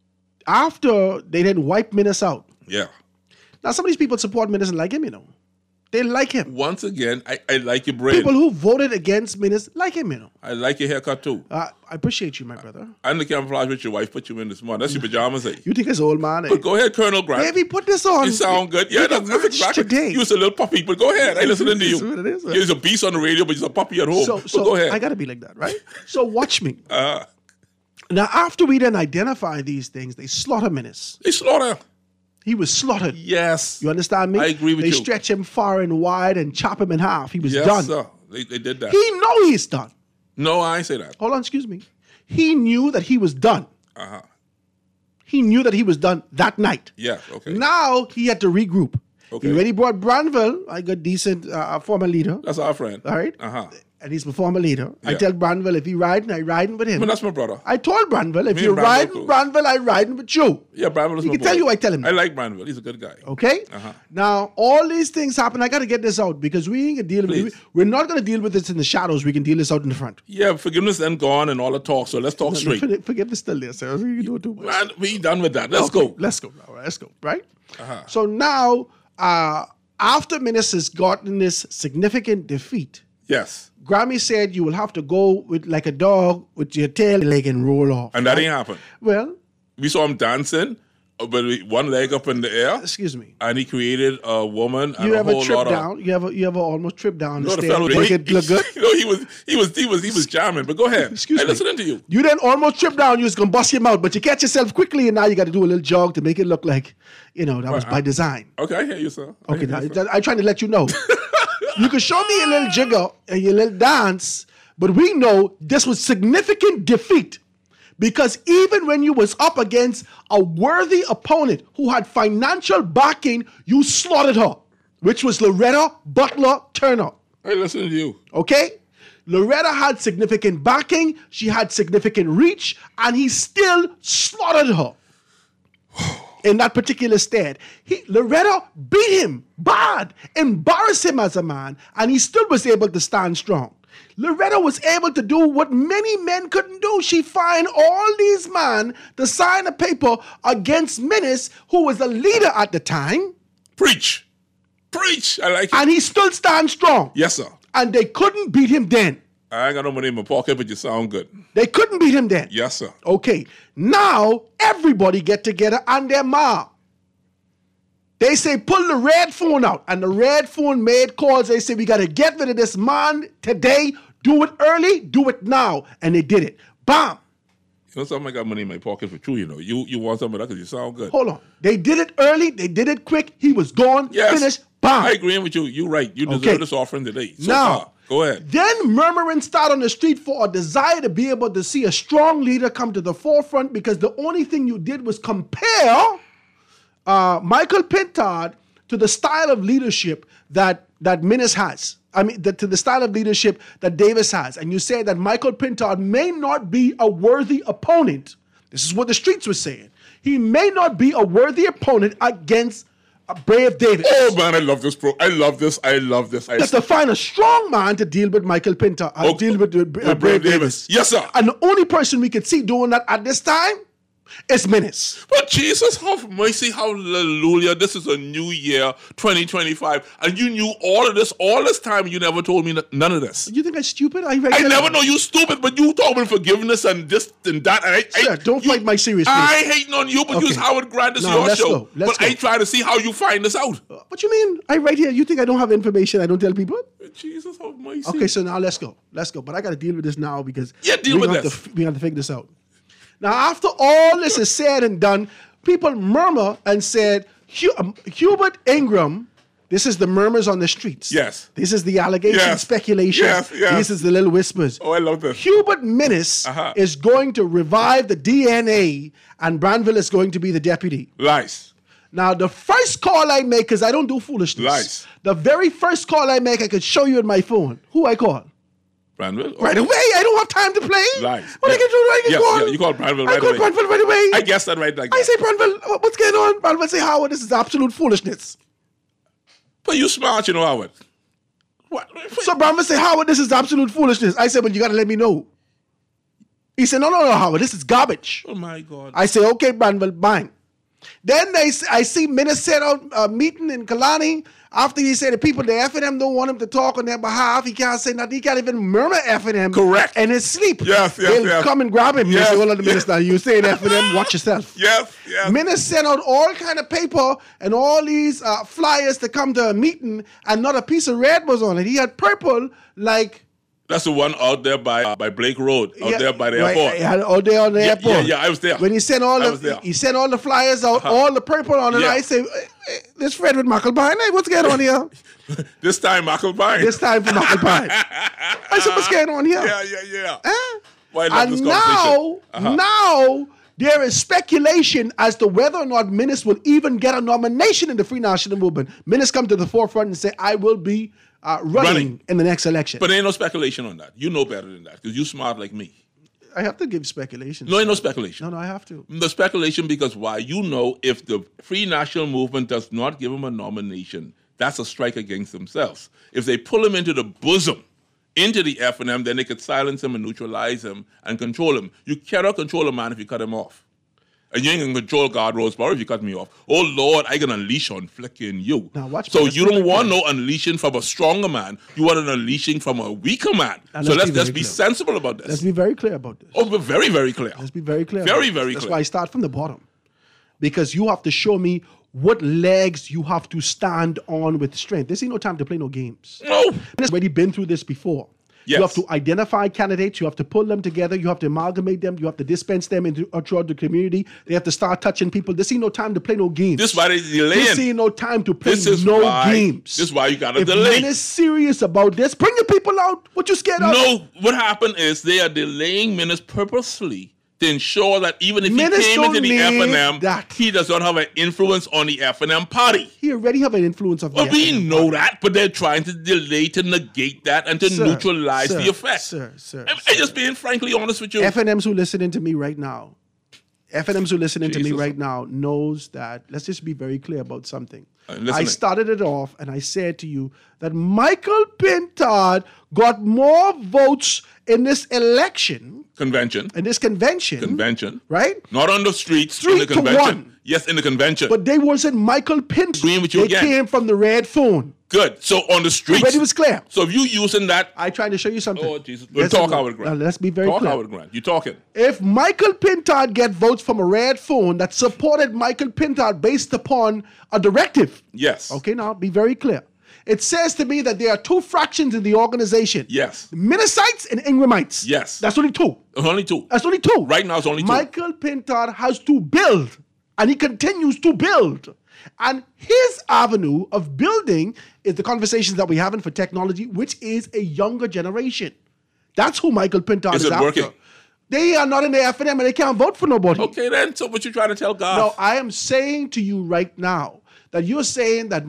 after they didn't wipe Minnis out, Yeah. now some of these people support Minnis and like him, you know. They like him. Once again, I like your brain. People who voted against Minnis like him, you know. I like your haircut too. I appreciate you, my brother. And the camouflage with your wife put you in this morning. That's your pajamas. Eh? You think it's old man, eh? But go ahead, Colonel Grant. Baby, put this on. You sound good. Yeah, We can that's match exactly. today. You was a little puppy, but go ahead. I listening to you. That's what it is, man. You're a beast on the radio, but you're a puppy at home. So go ahead. I got to be like that, right? So watch me. Now, after we then identify these things, they slaughter Minnis. They slaughter. He was slaughtered. Yes. You understand me? I agree with they you. They stretch him far and wide and chop him in half. He was Yes, done. sir. They did that. He know he's done. No, I ain't say that. Hold on, excuse me. He knew that he was done. Uh-huh. He knew that he was done that night. Yeah, okay. Now he had to regroup. Okay. He already brought Branville, a good, decent former leader. That's our friend. All right? Uh-huh. And he's a former leader. I Yeah. tell Branville, if he riding, I riding with him. But that's my brother. I told Branville, if Me you're and Branville riding cool. Branville, I riding with you. Yeah, Branville is He my can tell boy. you, I tell him. I like Branville. He's a good guy. Okay? Uh-huh. Now, all these things happen. I got to get this out because we ain't going to deal with it. We're not going to deal with this in the shadows. We can deal this out in the front. Yeah, forgiveness then gone and all the talk, so let's talk straight. Forgiveness still there, sir. You can do it too much. Man, we done with that. Let's Okay, go. Let's go. All right, let's go. Right? Uh-huh. So now, after Minnis has gotten this significant defeat, Yes. Grammy said you will have to go with like a dog with your tail leg and roll off. And that ain't happened. Well, We saw him dancing, but with one leg up in the air, excuse me. and he created a woman and You a ever whole trip lot down? You ever almost trip down the No, the stairs? fellow, Make it look good? he was jamming. But go ahead. Excuse I'm me. listening to you. You then almost trip down. You was gonna bust your mouth, but you catch yourself quickly, and now you got to do a little jog to make it look like, that was by design. Okay, I hear you, sir. I Okay, hear now you, sir. I'm trying to let you know. You can show me a little jigger and your little dance, but we know this was significant defeat. Because even when you was up against a worthy opponent who had financial backing, you slaughtered her, which was Loretta Butler Turner. Hey, listening to you. Okay? Loretta had significant backing, she had significant reach, and he still slaughtered her in that particular stead. Loretta beat him bad, embarrassed him as a man, and he still was able to stand strong. Loretta was able to do what many men couldn't do. She find all these men to sign a paper against Minnis, who was a leader at the time, Preach. Preach. I like it. and he still stand strong. Yes, sir. And they couldn't beat him then. I ain't got no money in my pocket, but you sound good. They couldn't beat him then. Yes, sir. Okay, now everybody get together and their ma. They say, pull the red phone out. And the red phone made calls. They say, we got to get rid of this man today. Do it early. Do it now. And they did it. Bam. You know something? I got money in my pocket for true, you know. You want some of that because you sound good. Hold on. They did it early. They did it quick. He was gone. Yes. Finished. Bam. I agree with you. You're right. You deserve Okay. this offering today. So Now, far. Go ahead. Then murmuring start on the street for a desire to be able to see a strong leader come to the forefront because the only thing you did was compare Michael Pintard to the style of leadership that Minnis has. I mean, to the style of leadership that Davis has. And you say that Michael Pintard may not be a worthy opponent. This is what the streets were saying. He may not be a worthy opponent against Brave Davis. Oh, man, I love this, bro. I love this. I love this. That's to find a strong man to deal with Michael Pintard, deal with Brave Davis. Yes, sir. And the only person we could see doing that at this time It's Menace. But Jesus, have mercy, hallelujah. This is a new year, 2025. And you knew all of this time. You never told me none of this. You think I'm stupid? I never know you stupid, but you talk about forgiveness and this and that. And Sir, don't fight my seriousness. I ain't hating on you, but Okay. use Howard Grant. This is No, your let's show. go. Let's But I go. try to see how you find this out. What you mean? I right here. You think I don't have information? I don't tell people? Jesus, have mercy. Okay, so now let's go. Let's go. But I got to deal with this now because Deal with this. we have to figure this out. Now, after all this is said and done, people murmur and said, Hubert Ingram, this is the murmurs on the streets. Yes. This is the allegation, Yes. speculation. Yes, yes. This is the little whispers. Oh, I love this. Hubert Minnis is going to revive the DNA and Branville is going to be the deputy. Lies. Now, the first call I make, because I don't do foolishness. Lies. The very first call I make, I could show you in my phone. Who I call? Branville? Right away. I don't have time to play. Lies. What I can do? I can call. Yeah, you call Branville I right call away. Branville right away. I guess that right like I that. say, Branville, what's going on? Branville say, Howard, this is absolute foolishness. But you smart, you know, Howard. What? So Branville say, Howard, this is absolute foolishness. I said, well, you got to let me know. He said, no, Howard, this is garbage. Oh, my God. I say, okay, Branville, bang. Then I see Minnis set out a meeting in Kalani. After he said the people, the F&M don't want him to talk on their behalf. He can't say nothing. He can't even murmur F&M. Correct. In his sleep. Yes, They'll come and grab him. Yes, They say, hold on a minute yes. now. You saying F&M, watch yourself. Yes. Minnis sent out all kind of paper and all these flyers to come to a meeting, and not a piece of red was on it. He had purple, like... That's the one out there by Blake Road, out there by the airport. Yeah, out there on the airport. Yeah, I was there. When he sent all he sent all the flyers out, all the purple on it. Yeah. I say, this Fred with Mucklebine, hey, what's going on here? This time, Mucklebine. This time for Mucklebine. I said, what's going on here? Yeah. Huh? Why love this conversation? Now there is speculation as to whether or not Minnis will even get a nomination in the Free National Movement. Minnis come to the forefront and say, I will be running in the next election. But there ain't no speculation on that. You know better than that because you smart like me. I have to give speculation. No, ain't no speculation. No, I have to. The speculation because why? You know if the Free National Movement does not give him a nomination, that's a strike against themselves. If they pull him into the bosom, into the F&M, then they could silence him and neutralize him and control him. You cannot control a man if you cut him off. And you ain't going to control God Roseborough if you cut me off. Oh, Lord, I can unleash on flicking you. Now watch so me. you don't want no unleashing from a stronger man. You want an unleashing from a weaker man. And So let's let's be be very sensible about this. Let's be very clear about this. Oh, we're very, very clear. Let's be very clear. Very, about this. very That's clear. why I start from the bottom. Because you have to show me what legs you have to stand on with strength. This ain't no time to play no games. No. Minnis already been through this before. Yes. You have to identify candidates. You have to pull them together. You have to amalgamate them. You have to dispense them throughout the community. They have to start touching people. This ain't no time to play no games. This is why they're delaying. This ain't no time to play This is no why- games. this is why you gotta if delay. If is serious about this, bring the people out. What you scared of? No, what happened is they are delaying Minnis purposely to ensure that even if Minnis he came into don't the need F&M, that. he does not have an influence on the F&M party. He already have an influence of the Well, we FNM. know that, but they're trying to delay to negate that and to Sir, neutralize sir, the effect. sir. I'm just being frankly honest with you. FNMs who listening to me right now, FNMs who listening to me Jesus. right now knows that, let's just be very clear about something. listening. I started it off and I said to you that Michael Pintard got more votes in this election, Convention. convention, right? Not on the streets, in 3 the to convention. 1. Yes, in the convention. But they wasn't Michael Pintard. Agreeing with you they again. came from the red phone. Good. So on the streets. Already was clear. So if you using that. I tried to show you something. Oh, Jesus. We'll talk, Howard Grant. Let's be very Talk, clear. Howard Grant. You talking. If Michael Pintard get votes from a red phone that supported Michael Pintard based upon a directive. Yes. Okay, now be very clear. It says to me that there are 2 fractions in the organization. Yes. Minnesites and Ingramites. Yes. That's only 2. Only 2. That's only 2. Right now it's only 2. Michael Pintard has to build, and he continues to build. And his avenue of building is the conversations that we're having for technology, which is a younger generation. That's who Michael Pintard is Is it after. working? They are not in the F&M and they can't vote for nobody. Okay then. So what you trying to tell God? No, I am saying to you right now that you're saying that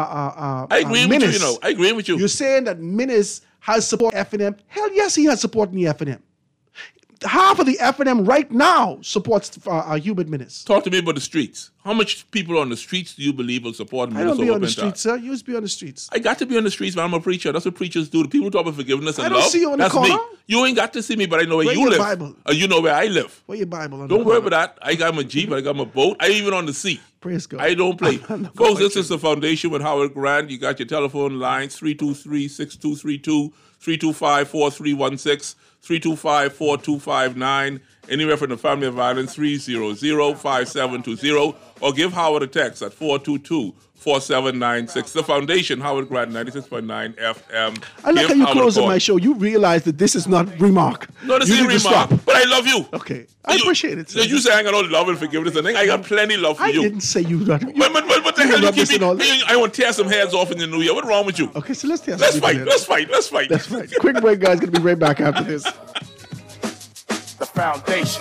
I agree with you, you know. I agree with you. You're saying that Minnis has support F&M. Hell yes, he has support in the F&M. half of the F&M right now supports Hubert Minnis. Talk to me about the streets. How much people on the streets do you believe will support I Minnesota? don't be on the Pintar? streets, sir. You used to be on the streets. I got to be on the streets, man. I'm a preacher. That's what preachers do. The people talk about forgiveness and I don't love. see you on the That's corner. me. You ain't got to see me, but I know where Where you your live. Bible? You know where I live. Where your Bible? Don't worry about that. I got my Jeep, I got my boat. I even on the sea. Praise God. I don't play. I'm not Folks, quite this sure. is the Foundation with Howard Grant. You got your telephone lines, 323-6232, 325-4316, 325-4259. Anywhere from the family of violence, 300-5720. Or give Howard a text at 422-4796. The Foundation, Howard Grant, 96.9 FM. I like Give how you Howard a close call. my show. You realize that this is not remark. No, this You is need to remark, stop. but I love you. Okay. I appreciate it, sir. You say I got no love and forgiveness and thing. I got plenty love for I you. didn't say you. What But the hell you keep me? all I want to tear some heads off in the new year. What's wrong with you? Okay, so let's test Let's some fight. people Let's fight. Let's fight. That's right. Quick break, guys. Gonna be right back after this. The Foundation.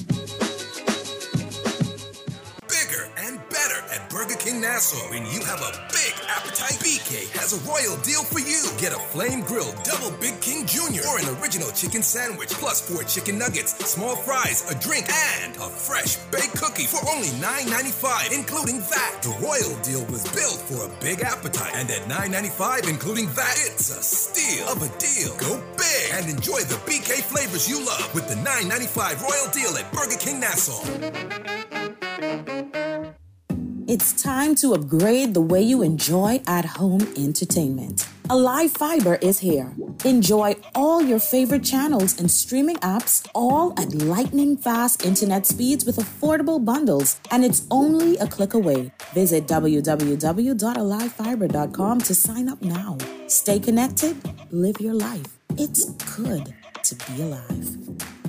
Bigger and better at Burger King Nassau. When you have a big appetite, BK has a royal deal for you. Get a flame grilled double Big King Jr. or an original chicken sandwich plus 4 chicken nuggets, small fries, a drink, and a fresh baked cookie for only $9.95, including that. The royal deal was built for a big appetite, and at $9.95, including that, it's a steal of a deal. Go big and enjoy the BK flavors you love with the $9.95 royal deal at Burger King Nassau. It's time to upgrade the way you enjoy at-home entertainment. Alive Fiber is here. Enjoy all your favorite channels and streaming apps, all at lightning-fast internet speeds with affordable bundles, and it's only a click away. Visit www.alivefiber.com to sign up now. Stay connected, live your life. It's good to be alive.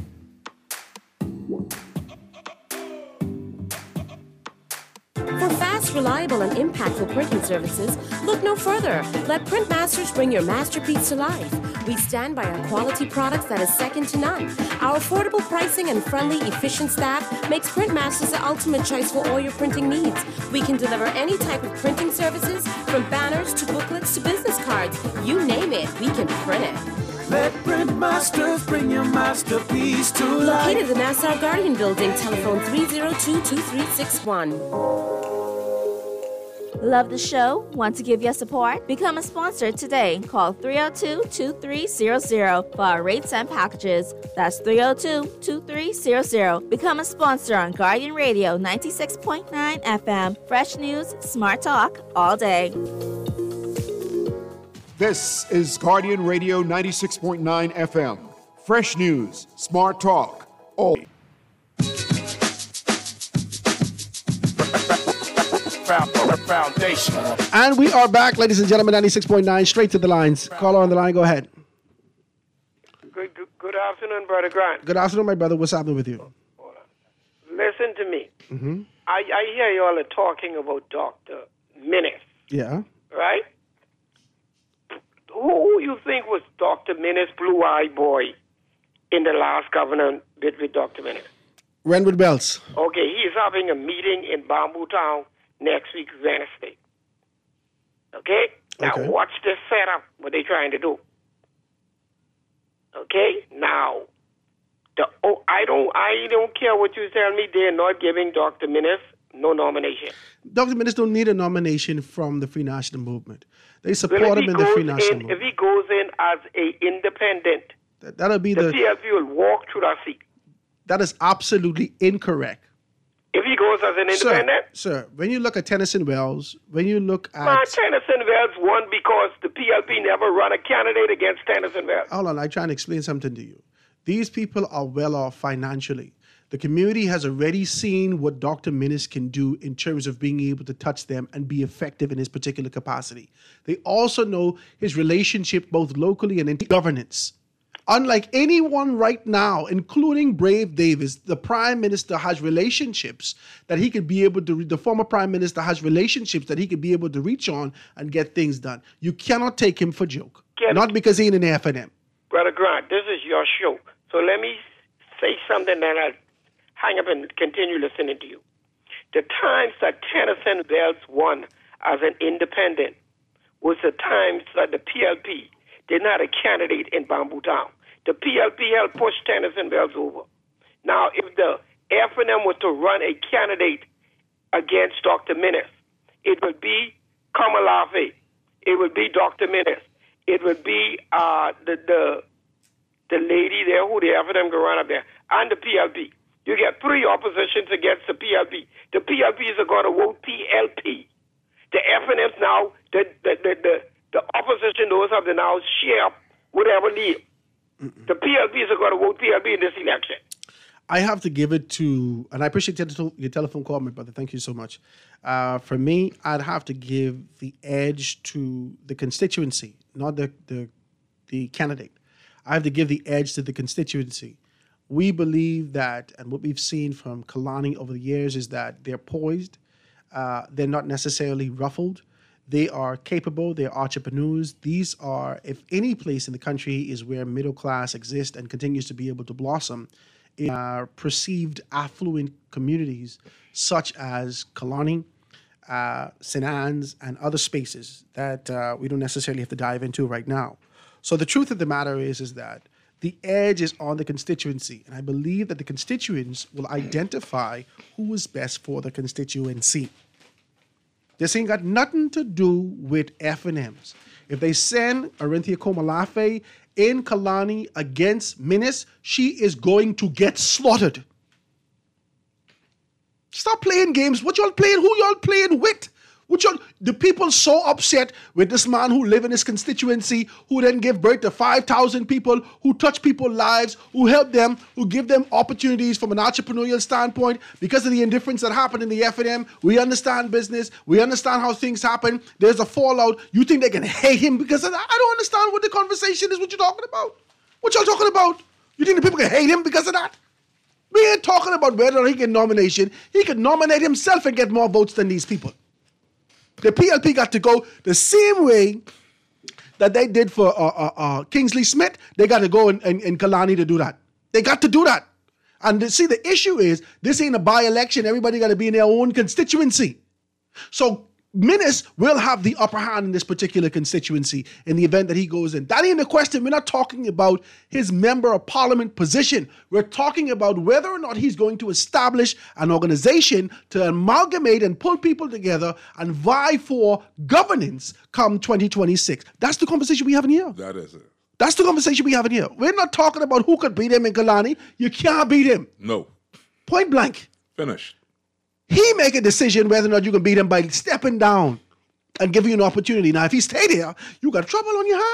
For fast, reliable, and impactful printing services, look no further. Let Printmasters bring your masterpiece to life. We stand by our quality products that is second to none. Our affordable pricing and friendly, efficient staff makes Printmasters the ultimate choice for all your printing needs. We can deliver any type of printing services, from banners to booklets to business cards. You name it, we can print it. Let Printmasters bring your masterpiece to life. Located in the Nassau Guardian Building, telephone 302-2361. Love the show? Want to give your support? Become a sponsor today. Call 302-2300 for our rates and packages. That's 302-2300. Become a sponsor on Guardian Radio 96.9 FM. Fresh news, smart talk, all day. This is Guardian Radio 96.9 FM. Fresh news, smart talk, all. Foundation. And we are back, ladies and gentlemen, 96.9, straight to the lines. Caller on the line, go ahead. Good afternoon, Brother Grant. Good afternoon, my brother. What's happening with you? Listen to me. Mm-hmm. I hear you all are talking about Dr. Minnis, Yeah. right? Who you think was Dr. Minnis' blue-eyed boy in the last governor with Dr. Minnis? Renwood Bells. Okay, he's having a meeting in Bamboo Town next week, Wednesday. Okay? Now, Okay. watch this setup, what they're trying to do. Okay? Now, I don't care what you tell me, they're not giving Dr. Minnis no nomination. Dr. Minnis don't need a nomination from the Free National Movement. They support Well, him in the Free National if Movement. he goes in as a independent, That'll be the PLP will walk through that seat. That is absolutely incorrect. If he goes as an independent, Sir, when you look at Tennyson Wells, when you look at... Tennyson Wells won because the PLP never run a candidate against Tennyson Wells. Hold on, I'm trying to explain something to you. These people are well off financially. The community has already seen what Dr. Minnis can do in terms of being able to touch them and be effective in his particular capacity. They also know his relationship both locally and in governance. Unlike anyone right now, including Brave Davis, the Prime Minister has relationships that he could be able to, the former Prime Minister has relationships that he could be able to reach on and get things done. You cannot take him for joke. Not because he ain't an F&M. Brother Grant, this is your show. So let me say something, then I'll hang up and continue listening to you. The times that Tennyson Wells won as an independent was the times that the PLP did not have a candidate in Bamboo Town. the PLP helped push Tennyson Wells over. Now, if the FNM was to run a candidate against Dr. Minnis, it would be Kamalafe. It would be Dr. Minnis. It would be the lady there who the FNM can run up there, and the PLP. You get 3 oppositions against the PLP. The PLPs are going to vote PLP. The FNMs now, the opposition, those have to now share whatever leave. The PLPs are going to vote PLP in this election. I have to give it to, and I appreciate your telephone call, my brother. Thank you so much. For me, I'd have to give the edge to the constituency, not the candidate. I have to give the edge to the constituency. We believe that, and what we've seen from Kalani over the years is that they're poised. They're not necessarily ruffled. They are capable. They're entrepreneurs. These are, if any place in the country is where middle class exists and continues to be able to blossom, are perceived affluent communities such as Kalani, St. Anne's, and other spaces that we don't necessarily have to dive into right now. So the truth of the matter is that the edge is on the constituency, and I believe that the constituents will identify who is best for the constituency. This ain't got nothing to do with F&Ms. If they send Arinthia Komalafe in Kalani against Minnis, she is going to get slaughtered. Stop playing games. What y'all playing? Who y'all playing with? The people so upset with this man who live in his constituency, who then give birth to 5,000 people, who touch people's lives, who help them, who give them opportunities from an entrepreneurial standpoint because of the indifference that happened in the F&M. We understand business. We understand how things happen. There's a fallout. You think they can hate him because of that? I don't understand what the conversation is, what you're talking about. What y'all talking about? You think the people can hate him because of that? We ain't talking about whether he get nomination. He could nominate himself and get more votes than these people. The PLP got to go the same way that they did for Kingsley Smith. They got to go in Kalani to do that. They got to do that. And see, the issue is, this ain't a by-election. Everybody got to be in their own constituency. So Minnis will have the upper hand in this particular constituency in the event that he goes in. That ain't the question. We're not talking about his member of parliament position. We're talking about whether or not he's going to establish an organization to amalgamate and pull people together and vie for governance come 2026. That's the conversation we have in here. That is it. That's the conversation we have in here. We're not talking about who could beat him in Kalani. You can't beat him. No. Point blank. Finished. He make a decision whether or not you can beat him by stepping down and giving you an opportunity. Now, if he stay there, you got trouble on your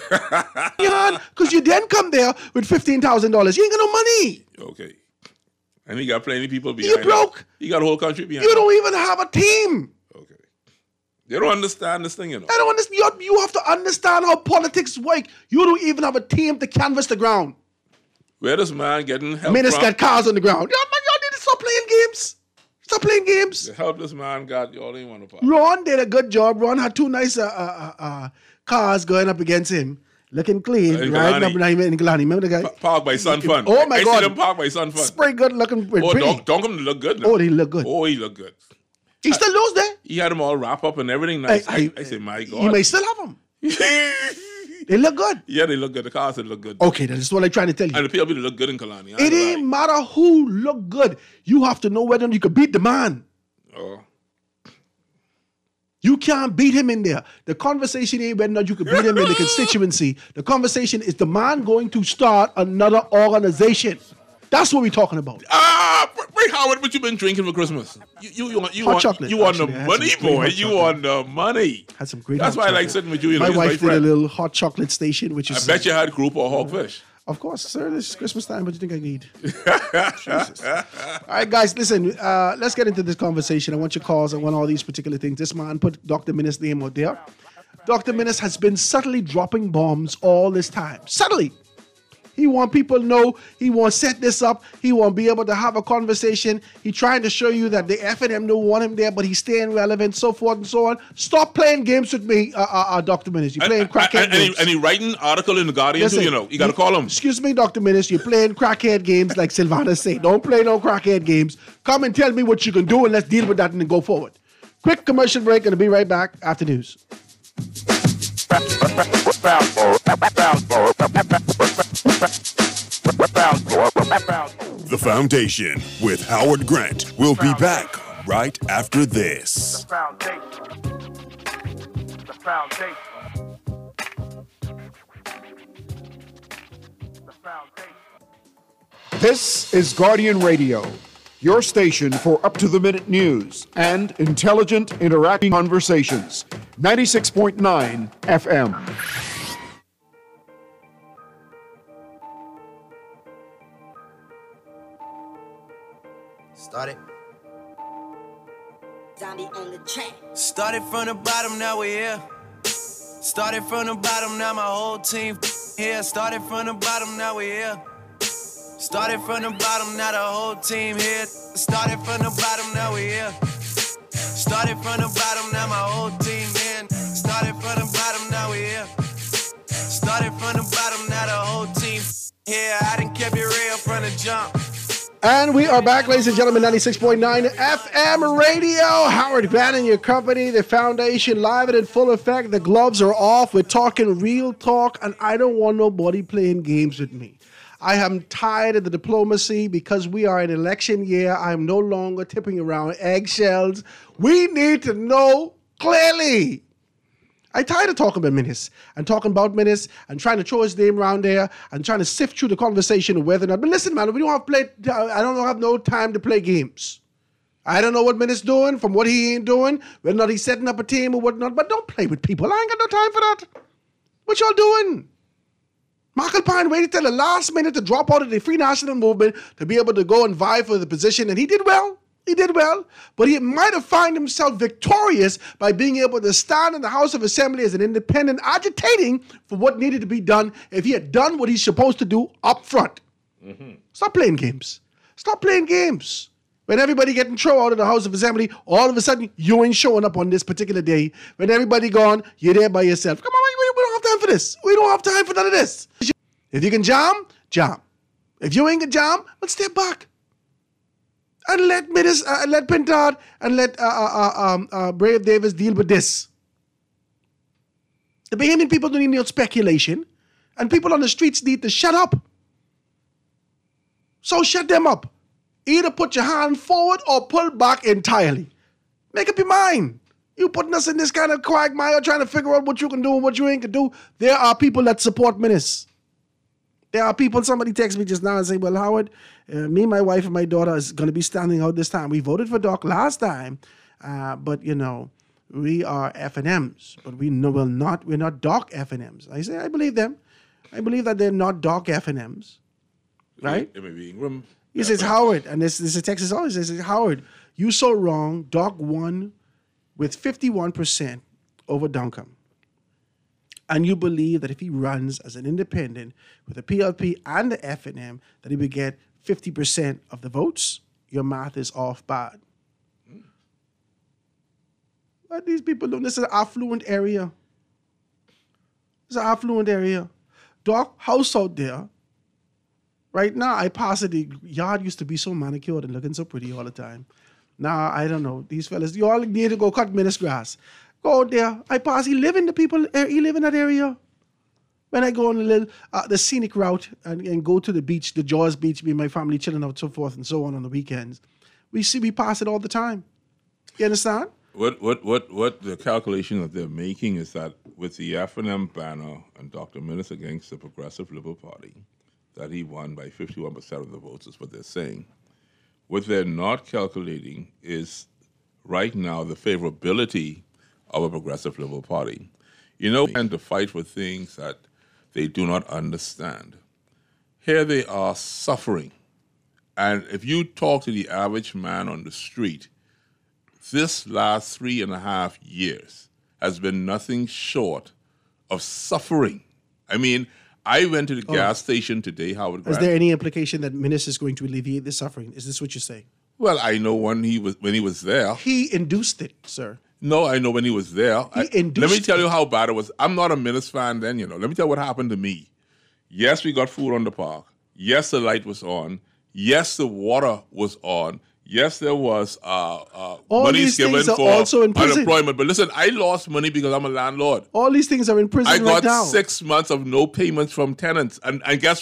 hand. Because you then come there with $15,000. You ain't got no money. Okay. And he got plenty of people behind him. You broke. He got a whole country behind him. You him. don't even have a team. Okay. They don't understand this thing, you know. They don't understand. You have to understand how politics work. You don't even have a team to canvass the ground. Where this man getting help Minnis from? got cars on the ground. Y'all need to stop playing games. Stop playing games. The helpless man got y'all ain't want to part. Ron did a good job. Ron had 2 nice cars going up against him, looking clean. Right? In Kalani. Remember the guy? Park by Sun Fun. Oh my God. I see them park by Sun Fun. Spray good looking. Oh, don't come to look good now. Oh, they look good. Oh, he look good. He still lose there? He had them all wrap up and everything nice. I say, my God. He may still have them. They look good. Yeah, they look good. The cars look good. Okay, that's what I'm trying to tell you. And the PLP look good in Kalani. It ain't matter who look good. You have to know whether you can beat the man. Oh. You can't beat him in there. The conversation ain't whether or not you can beat him in the constituency. The conversation is the man going to start another organization. That's what we're talking about. Ray Howard, what you been drinking for Christmas? You want chocolate. You want the money, boy. You want the money. Had some great. That's why I like sitting with you. My wife did a little hot chocolate station, which is. I bet you had group or hogfish. Of course, sir. This is Christmas time. What do you think I need? Jesus. All right, guys, listen. Let's get into this conversation. I want your calls. I want all these particular things. This man put Dr. Minnis' name out there. Dr. Minnis has been subtly dropping bombs all this time. Subtly. He want people to know. He want to set this up. He want to be able to have a conversation. He trying to show you that the F&M don't want him there, but he's staying relevant, so forth and so on. Stop playing games with me, Dr. Minnis. You're playing crackhead games. And he writing article in the Guardian Listen, too, you know. You got to call him. Excuse me, Dr. Minnis. You're playing crackhead games like Silvana said. Don't play no crackhead games. Come and tell me what you can do, and let's deal with that and then go forward. Quick commercial break, and I'll be right back after news. The Foundation with Howard Grant. We'll be back right after this. The foundation. This is Guardian Radio, your station for up-to-the-minute news and intelligent, interactive conversations. 96.9 FM. Started. Zombie on the track. Started from the bottom, now we're here. Started from the bottom, now my whole team here. Started from the bottom, now we're here. Started from the bottom, now the whole team here. Started from the bottom, now we're here. Started from the bottom, now my whole team in. Started from the bottom, now we're here. Started from the bottom, now the whole team here. I done kept it real from the jump. And we are back, ladies and gentlemen, 96.9 FM radio. Howard Grant and your company, the foundation, live and in full effect. The gloves are off. We're talking real talk, and I don't want nobody playing games with me. I am tired of the diplomacy because we are in election year. I'm no longer tipping around eggshells. We need to know clearly. I'm tired of talking about Minnis and talking about Minnis and trying to throw his name around there and trying to sift through the conversation of whether or not. But listen, man, we don't have no time to play games. I don't know what Minnis doing from what he ain't doing, whether or not he's setting up a team or whatnot, but don't play with people. I ain't got no time for that. What y'all doing? Michael Pine waited till the last minute to drop out of the Free National Movement to be able to go and vie for the position, and he did well. He did well, but he might have found himself victorious by being able to stand in the House of Assembly as an independent, agitating for what needed to be done if he had done what he's supposed to do up front. Mm-hmm. Stop playing games. Stop playing games. When everybody getting thrown out of the House of Assembly, all of a sudden, you ain't showing up on this particular day. When everybody gone, you're there by yourself. Come on, we don't have time for this. We don't have time for none of this. If you can jam, jam. If you ain't gonna jam, let's step back. And let Pintard and let Brave Davis deal with this. The Bahamian people don't need no speculation, and people on the streets need to shut up. So shut them up. Either put your hand forward or pull back entirely. Make up your mind. You putting us in this kind of quagmire trying to figure out what you can do and what you ain't can do. There are people that support Minnis. There are people, somebody texted me just now and say, well, Howard, me, my wife, and my daughter is going to be standing out this time. We voted for Doc last time, but, you know, we are F&Ms, but we're not Doc F&Ms. I say, I believe them. I believe that they're not Doc F&Ms, right? He says, Howard, and this is a Texas always says, Howard, you so wrong. Doc won with 51% over Duncombe. And you believe that if he runs as an independent with the PLP and the F&M, that he would get 50% of the votes? Your math is off bad. What these people do? This is an affluent area. It's an affluent area. Doc house out there. Right now, I pass it. The yard used to be so manicured and looking so pretty all the time. Now, I don't know. These fellas, you all need to go cut Minnis grass. Go out there. I pass. He live in that area. When I go on the scenic route and go to the beach, the Jaws Beach, me and my family chilling out, so forth and so on the weekends, we pass it all the time. You understand? What the calculation that they're making is that with the F&M banner and Dr. Minnis against the Progressive Liberal Party, that he won by 51% of the votes is what they're saying. What they're not calculating is right now the favorability of a Progressive Liberal Party. You know, and to fight for things that they do not understand. Here they are suffering. And if you talk to the average man on the street, this last 3.5 years has been nothing short of suffering. I mean, I went to the gas station today, Howard Grant. Is there any implication that Minnis is going to alleviate this suffering? Is this what you're saying? Well, I know when he was there. He induced it, sir. No, I know when he was there. Let me tell you how bad it was. I'm not a Minnis fan then, you know. Let me tell you what happened to me. Yes, we got food on the park. Yes, the light was on. Yes, the water was on. Yes, there was money given for unemployment. But listen, I lost money because I'm a landlord. All these things are in prison right now. I got 6 months of no payments from tenants. And guess what?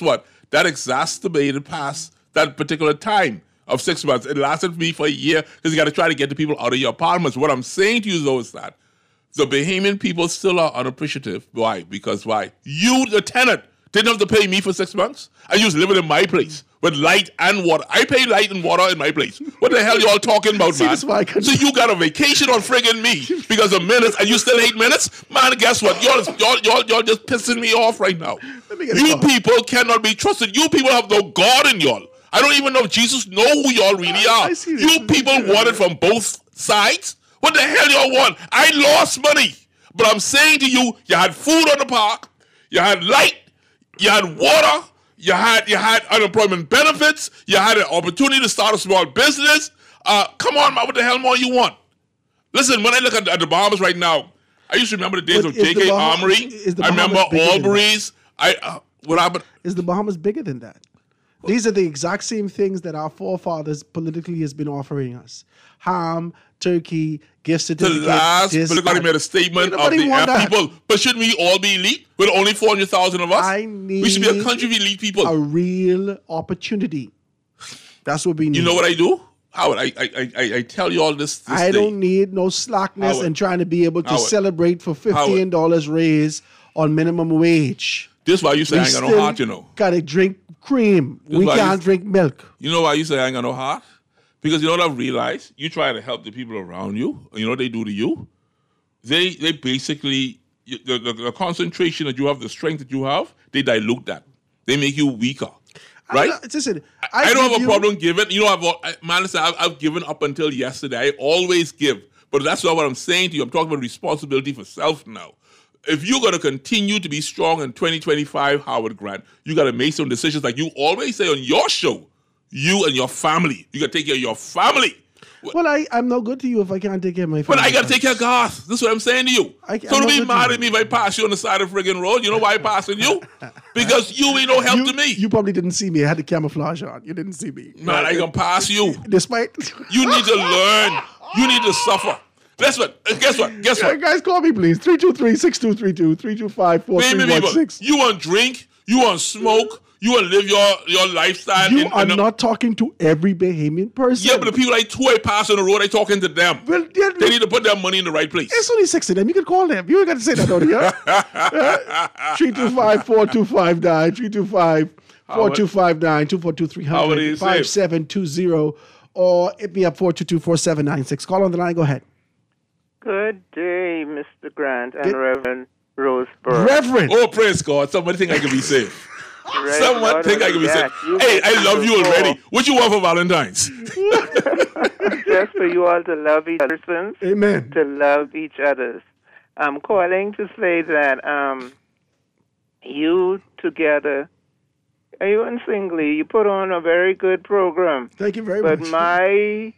that exacerbated past that particular time of 6 months. It lasted for me for a year because you got to try to get the people out of your apartments. What I'm saying to you, though, is that the Bahamian people still are unappreciative. Why? Because why? You, the tenant, didn't have to pay me for 6 months. I used to live in my place with light and water. I pay light and water in my place. What the hell y'all talking about, man? So you got a vacation on friggin' me because of minutes, and you still 8 minutes? Man, guess what? Y'all just pissing me off right now. You people cannot be trusted. You people have no God in y'all. I don't even know if Jesus know who y'all really are. You people want it from both sides. What the hell y'all want? I lost money. But I'm saying to you, you had food on the park, you had light, you had water, you had unemployment benefits, you had an opportunity to start a small business. Come on, man, what the hell more you want? Listen, when I look at the Bahamas right now, I used to remember the days of J.K. Armory. I remember Albury's. What happened? Is the Bahamas bigger than that? These are the exact same things that our forefathers politically has been offering us. Ham, turkey, gift certificates. The last politically made a statement of the F people. But shouldn't we all be elite? With only 400,000 of us? We should be a country of elite people. A real opportunity. That's what we need. You know what I do? Howard, I tell you all this I don't need no slackness and trying to be able to celebrate for $15 raise on minimum wage. This is why you say I ain't got no heart, you know. Gotta drink cream. We can't drink milk. You know why you say I ain't got no heart? Because you know what I've realized? You try to help the people around you, and you know what they do to you? They basically, the concentration that you have, the strength that you have, they dilute that. They make you weaker. Right? I don't have a problem giving. You know, I've given up until yesterday. I always give. But that's not what I'm saying to you. I'm talking about responsibility for self now. If you're going to continue to be strong in 2025, Howard Grant, you got to make some decisions like you always say on your show. You and your family. You got to take care of your family. Well, I'm no good to you if I can't take care of my family. But I got to take care of Garth. This is what I'm saying to you. So don't be mad at me if I pass you on the side of the friggin' road. You know why I'm passing you? Because you ain't no help to me. You probably didn't see me. I had the camouflage on. You didn't see me. Man, I going to pass you. Despite... You need to learn. You need to suffer. Guess what? Guess what? Guys, call me, please. 323-6232, 325-4316. You want drink? You want smoke? You want to live your lifestyle? You are not talking to every Bahamian person. Yeah, but the people who I pass on the road, I talking to them. Well, they need to put their money in the right place. It's only 6 of them. You can call them. You ain't got to say that out here. 325-4259, 325-4259, 242-300, 5720, or hit me up 422-4796. Call on the line. Go ahead. Good day, Mr. Grant and Reverend Roseburg. Reverend! Oh, praise God. Somebody think I can be safe. Someone think I can be safe. Hey, I love you already. What you want for Valentine's? Just for you all to love each other. Amen. To love each other. I'm calling to say that you together, even singly, you put on a very good program. Thank you very much. But my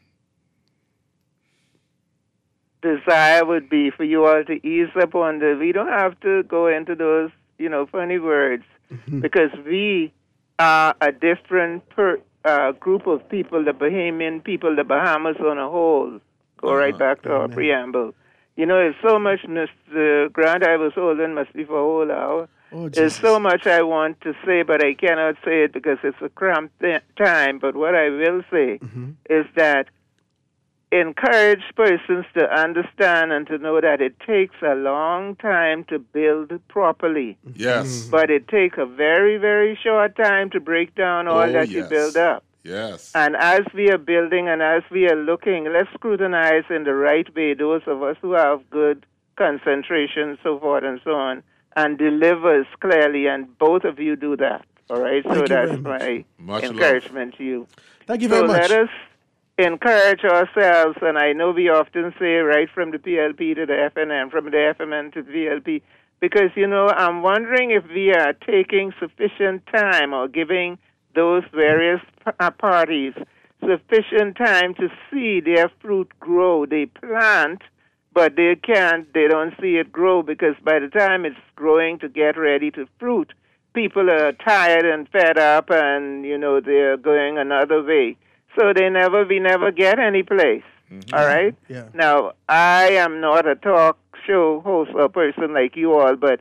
desire would be for you all to ease up on we don't have to go into those, funny words, because we are a different group of people, the Bahamian people, the Bahamas on a whole. Go right back to our preamble. It's so much, Mr. Grant, I was holding must be for a whole hour. There's so much I want to say, but I cannot say it because it's a cramped time. But what I will say is that encourage persons to understand and to know that it takes a long time to build properly. Yes. But it takes a very, very short time to break down all that you build up. Yes. And as we are building and as we are looking, let's scrutinize in the right way those of us who have good concentration, so forth and so on, and delivers clearly, and both of you do that. All right? So that's my encouragement to you. Thank you very much. Let us encourage ourselves, and I know we often say right from the PLP to the FNN, from the FMN to the VLP, because, I'm wondering if we are taking sufficient time or giving those various parties sufficient time to see their fruit grow. They plant, but they don't see it grow because by the time it's growing to get ready to fruit, people are tired and fed up and, they're going another way. So we never get any place. All right? Yeah. Now, I am not a talk show host or person like you all, but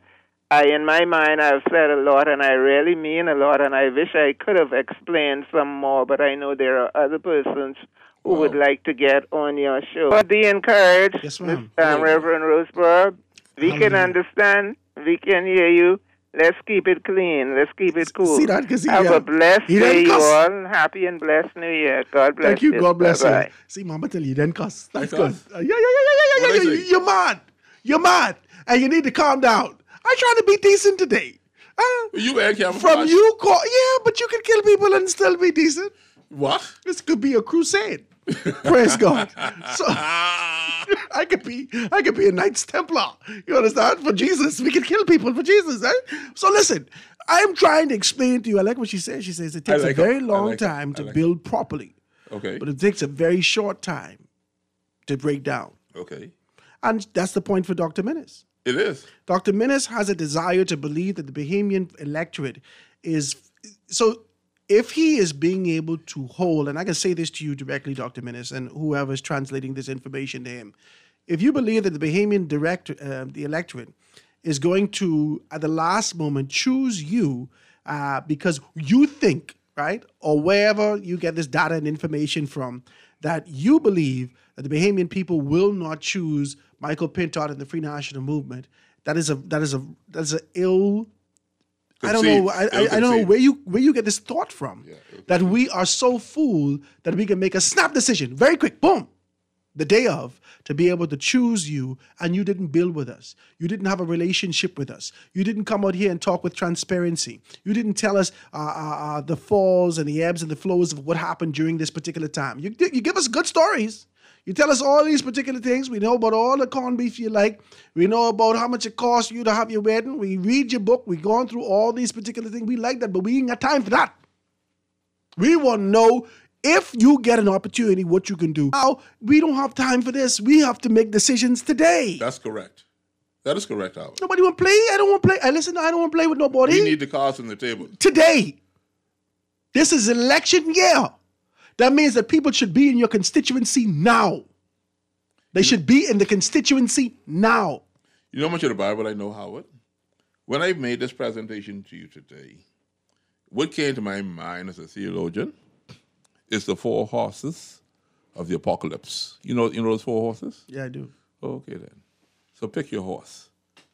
in my mind, I've said a lot, and I really mean a lot, and I wish I could have explained some more, but I know there are other persons who would like to get on your show. But be encouraged, yes, ma'am. Reverend Roseborough. We can understand. We can hear you. Let's keep it clean. Let's keep it cool. See that? Have a blessed day, you all. Happy and blessed New Year. God bless you. Thank you. God bless Bye-bye. you. See, Mama tell you, then cuss. That's good. cuss? Yeah. You're mad. You're mad. And you need to calm down. I'm trying to be decent today. You wear camouflage. From you, yeah, but you can kill people and still be decent. What? This could be a crusade. Praise God. So I could be a Knights Templar. You understand? For Jesus. We can kill people for Jesus. Eh? So listen, I'm trying to explain to you. I like what she says. She says it takes a very long time to build properly. Okay. But it takes a very short time to break down. Okay. And that's the point for Dr. Minnis. It is. Dr. Minnis has a desire to believe that the Bahamian electorate is... So if he is being able to hold, and I can say this to you directly, Dr. Minnis, and whoever is translating this information to him, if you believe that the Bahamian the electorate is going to, at the last moment, choose you because you think, right, or wherever you get this data and information from, that you believe that the Bahamian people will not choose Michael Pintard and the Free National Movement, that is a ill. I don't know. I don't know where you get this thought from. That we are so fooled that we can make a snap decision, very quick, boom, the day of, to be able to choose you, and you didn't build with us. You didn't have a relationship with us. You didn't come out here and talk with transparency. You didn't tell us the falls and the ebbs and the flows of what happened during this particular time. You give us good stories. You tell us all these particular things. We know about all the corned beef you like. We know about how much it costs you to have your wedding. We read your book. We've gone through all these particular things. We like that, but we ain't got time for that. We want to know if you get an opportunity, what you can do. Now, we don't have time for this. We have to make decisions today. That's correct. That is correct, Howard. Nobody want to play. I don't want to play. I don't want to play with nobody. We need the cards on the table. Today. This is election year. That means that people should be in your constituency now. They should be in the constituency now. You know how much of the Bible I know, Howard? When I made this presentation to you today, what came to my mind as a theologian is the 4 horses of the apocalypse. You know those 4 horses? Yeah, I do. Okay, then. So pick your horse.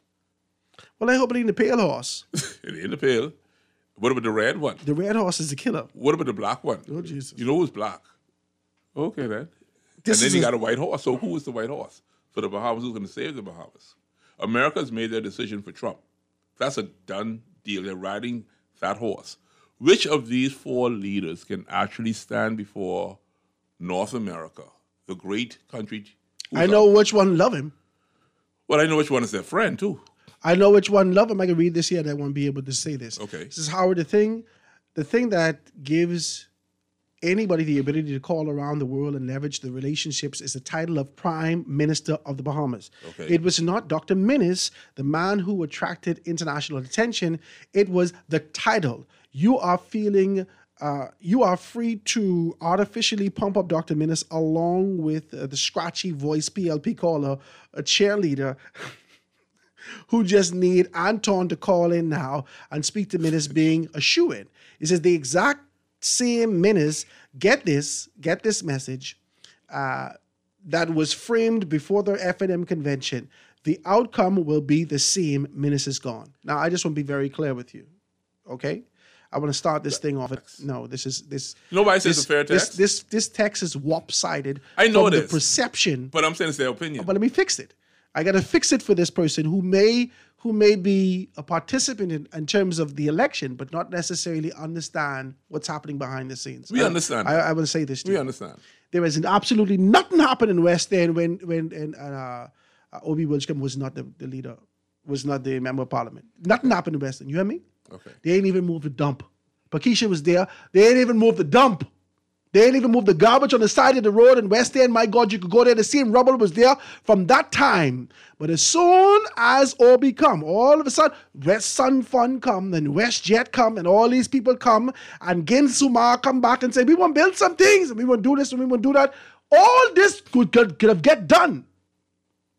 Well, I hope it ain't the pale horse. It ain't the pale. What about the red one? The red horse is the killer. What about the black one? Oh, Jesus. You know who's black? Okay, then. And then you got a white horse. So who is the white horse? For the Bahamas, who's going to save the Bahamas? America's made their decision for Trump. That's a done deal. They're riding that horse. Which of these 4 leaders can actually stand before North America, the great country? I know which one love him. Well, I know which one is their friend, too. I know which one love him. I can read this here and I won't be able to say this. Okay. This is Howard. The thing that gives anybody the ability to call around the world and leverage the relationships is the title of Prime Minister of the Bahamas. Okay. It was not Dr. Minnis, the man who attracted international attention. It was the title. You are free to artificially pump up Dr. Minnis along with the scratchy voice PLP caller, a cheerleader, who just need Anton to call in now and speak to Minnis being a shoo-in. It says the exact same Minnis, get this message, that was framed before the FNM convention. The outcome will be the same. Minnis is gone. Now, I just want to be very clear with you, okay? I want to start this thing off. No, this. Nobody says it's a fair text. This text is lopsided. I know from it the is. Perception. But I'm saying it's their opinion. But let me fix it. I got to fix it for this person who may be a participant in terms of the election, but not necessarily understand what's happening behind the scenes. We understand. I will say this to you. We understand. There is absolutely nothing happened in West End when Obi Wilchcombe was not the leader, was not the member of parliament. Nothing happened in West End. You hear me? Okay. They ain't even moved the dump. Pakisha was there. They ain't even moved the dump. They ain't even moved the garbage on the side of the road in West End. My God, you could go there. The same rubble was there from that time. But as soon as Obi come, all of a sudden, West Sun Fund come, and West Jet come, and all these people come, and Gin Sumar come back and say, we want to build some things, and we want to do this, and we want to do that. All this could have get done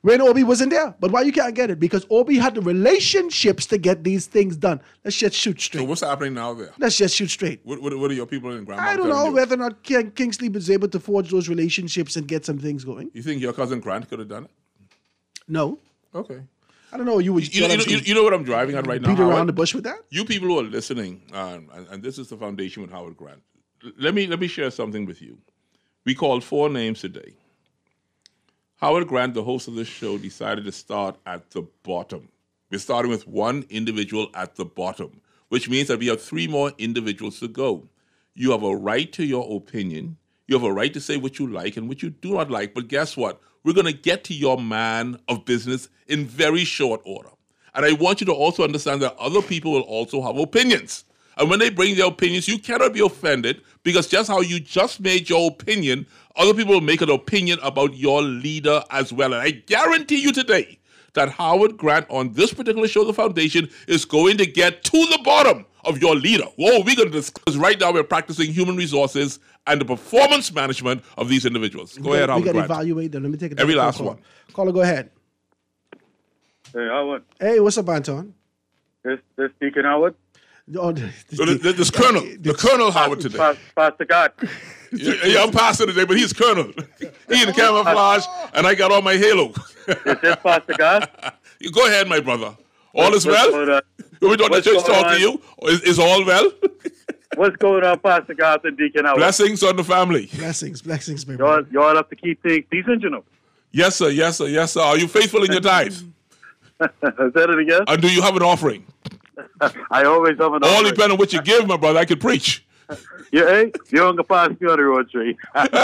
when Obi wasn't there. But why you can't get it? Because Obi had the relationships to get these things done. Let's just shoot straight. So what's happening now there? Let's just shoot straight. What are your people in Grand Mountain? I don't know whether or not Kingsley was able to forge those relationships and get some things going. You think your cousin Grant could have done it? No. Okay. I don't know. You know what I'm driving at right now? Beat around the bush with that? You people who are listening, and this is the foundation with Howard Grant. Let me share something with you. We called 4 names today. Howard Grant, the host of this show, decided to start at the bottom. We're starting with one individual at the bottom, which means that we have 3 more individuals to go. You have a right to your opinion. You have a right to say what you like and what you do not like. But guess what? We're going to get to your man of business in very short order. And I want you to also understand that other people will also have opinions. And when they bring their opinions, you cannot be offended because just how you just made your opinion, other people will make an opinion about your leader as well. And I guarantee you today that Howard Grant on this particular show, The Foundation, is going to get to the bottom of your leader. Whoa, we're going to discuss right now. We're practicing human resources and the performance management of these individuals. Go ahead, Howard Grant. We got to evaluate them. Let me take it. Every last one. Caller, go ahead. Hey, Howard. Hey, what's up, Anton? This Deacon Howard. Oh, this Colonel. The Colonel Howard today. Pastor God. Yeah, I'm pastor today, but he's Colonel. He in camouflage, and I got on my halo. Is this Pastor God? You go ahead, my brother. All is well? We don't let church talk to you? Is all well? What's going on, Pastor God and Deacon Howard? Blessings on the family. Blessings, my brother. Y'all have to keep things decent, you know. Yes, sir. Yes, sir. Yes, sir. Are you faithful in your tithes? Say it again. And do you have an offering? I always have an offering. All depends on what you give, my brother. I can preach. Yeah, hey, you don't go past me on the road tree.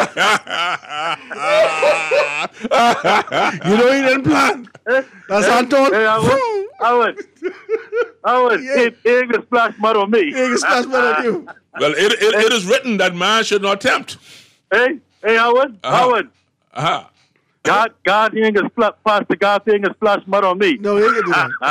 You know he didn't plan. That's Anton. Hey, Howard, he ain't gonna splash mud on me. He ain't gonna splash mud on you. Well, it is written that man should not tempt. Hey, Howard. Howard. God, he ain't gonna splash. Pastor God, he ain't gonna splash mud on me. No, he ain't gonna do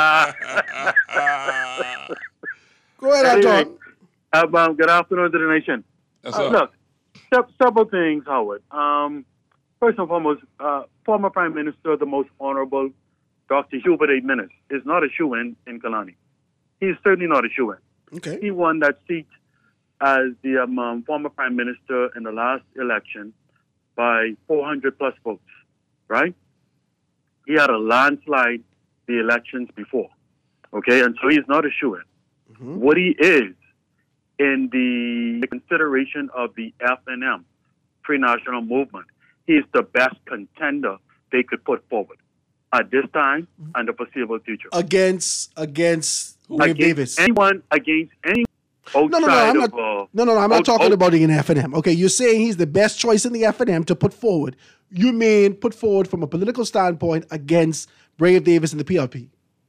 that. Go ahead, Anton. Good afternoon to the nation. Look, several things, Howard. First and foremost, former Prime Minister, the most honorable Dr. Hubert A. Minnis, is not a shoo-in in Kalani. He's certainly not a shoo-in. Okay. He won that seat as the former Prime Minister in the last election by 400 plus votes, right? He had a landslide the elections before, okay? And so he's not a shoo-in. Mm-hmm. What he is, in the consideration of the FNM, Pre-National Movement, he is the best contender they could put forward at this time and the foreseeable future. Against Wade Davis. Against any outside I'm not talking about the FNM. Okay, you're saying he's the best choice in the FNM to put forward. You mean put forward from a political standpoint against Brave Davis and the PLP?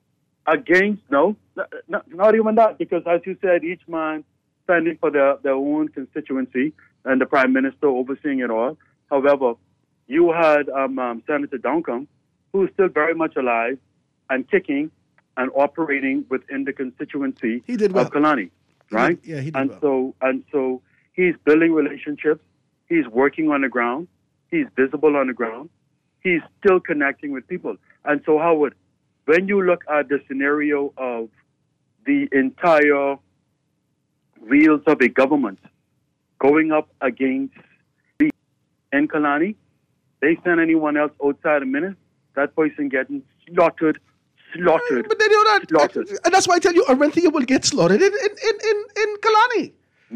No, not even that, because as you said, each man standing for their own constituency and the Prime Minister overseeing it all. However, you had Senator Duncombe, who is still very much alive and kicking and operating within the constituency of Kalani, right? He did And so he's building relationships. He's working on the ground. He's visible on the ground. He's still connecting with people. And so, Howard, when you look at the scenario of the entire wheels of a government going up against the in Kalani, they send anyone else outside a minute, that person getting slaughtered. But they do not. Slaughtered. And that's why I tell you, Arenthia will get slaughtered in Kalani.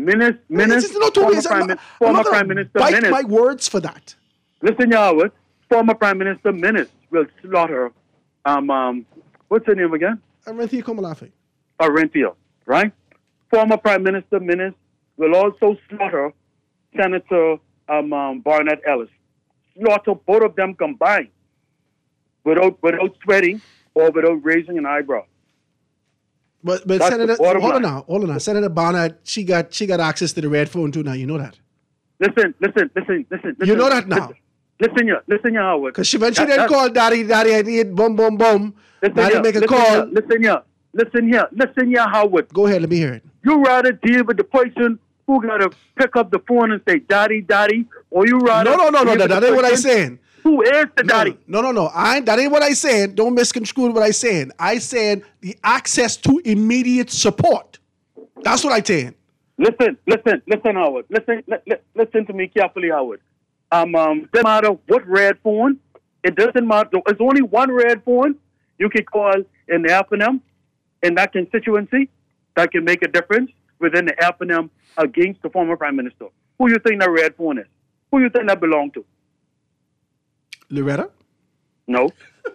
Former Prime Minister bite Minnis. My words for that. Listen, Howard. Former Prime Minister Minnis will slaughter. What's her name again? Arenthia Komalafe. Arenthia, right? Former Prime Minister Minnis will also slaughter Senator Barnett Ellis. Slaughter both of them combined, without sweating or without raising an eyebrow. But Senator, hold on now. Senator Barnett, she got access to the red phone too now. You know that. Listen. You know that now. Listen, Howard. Because she when she didn't call Daddy, I need boom. Daddy make a call. Listen here, Howard. Go ahead, let me hear it. You rather deal with the person who got to pick up the phone and say, Daddy, or you rather... No, that ain't what I'm saying. Who is the daddy? No. That ain't what I saying. Don't misconstrue what I saying. I saying the access to immediate support. That's what I saying. Listen, Howard. Listen to me carefully, Howard. Doesn't matter what red phone. It doesn't matter. There's only one red phone you can call in the FNM in that constituency that can make a difference within the FNM against the former Prime Minister. Who you think that red phone is? Who you think that belong to? Loretta? No.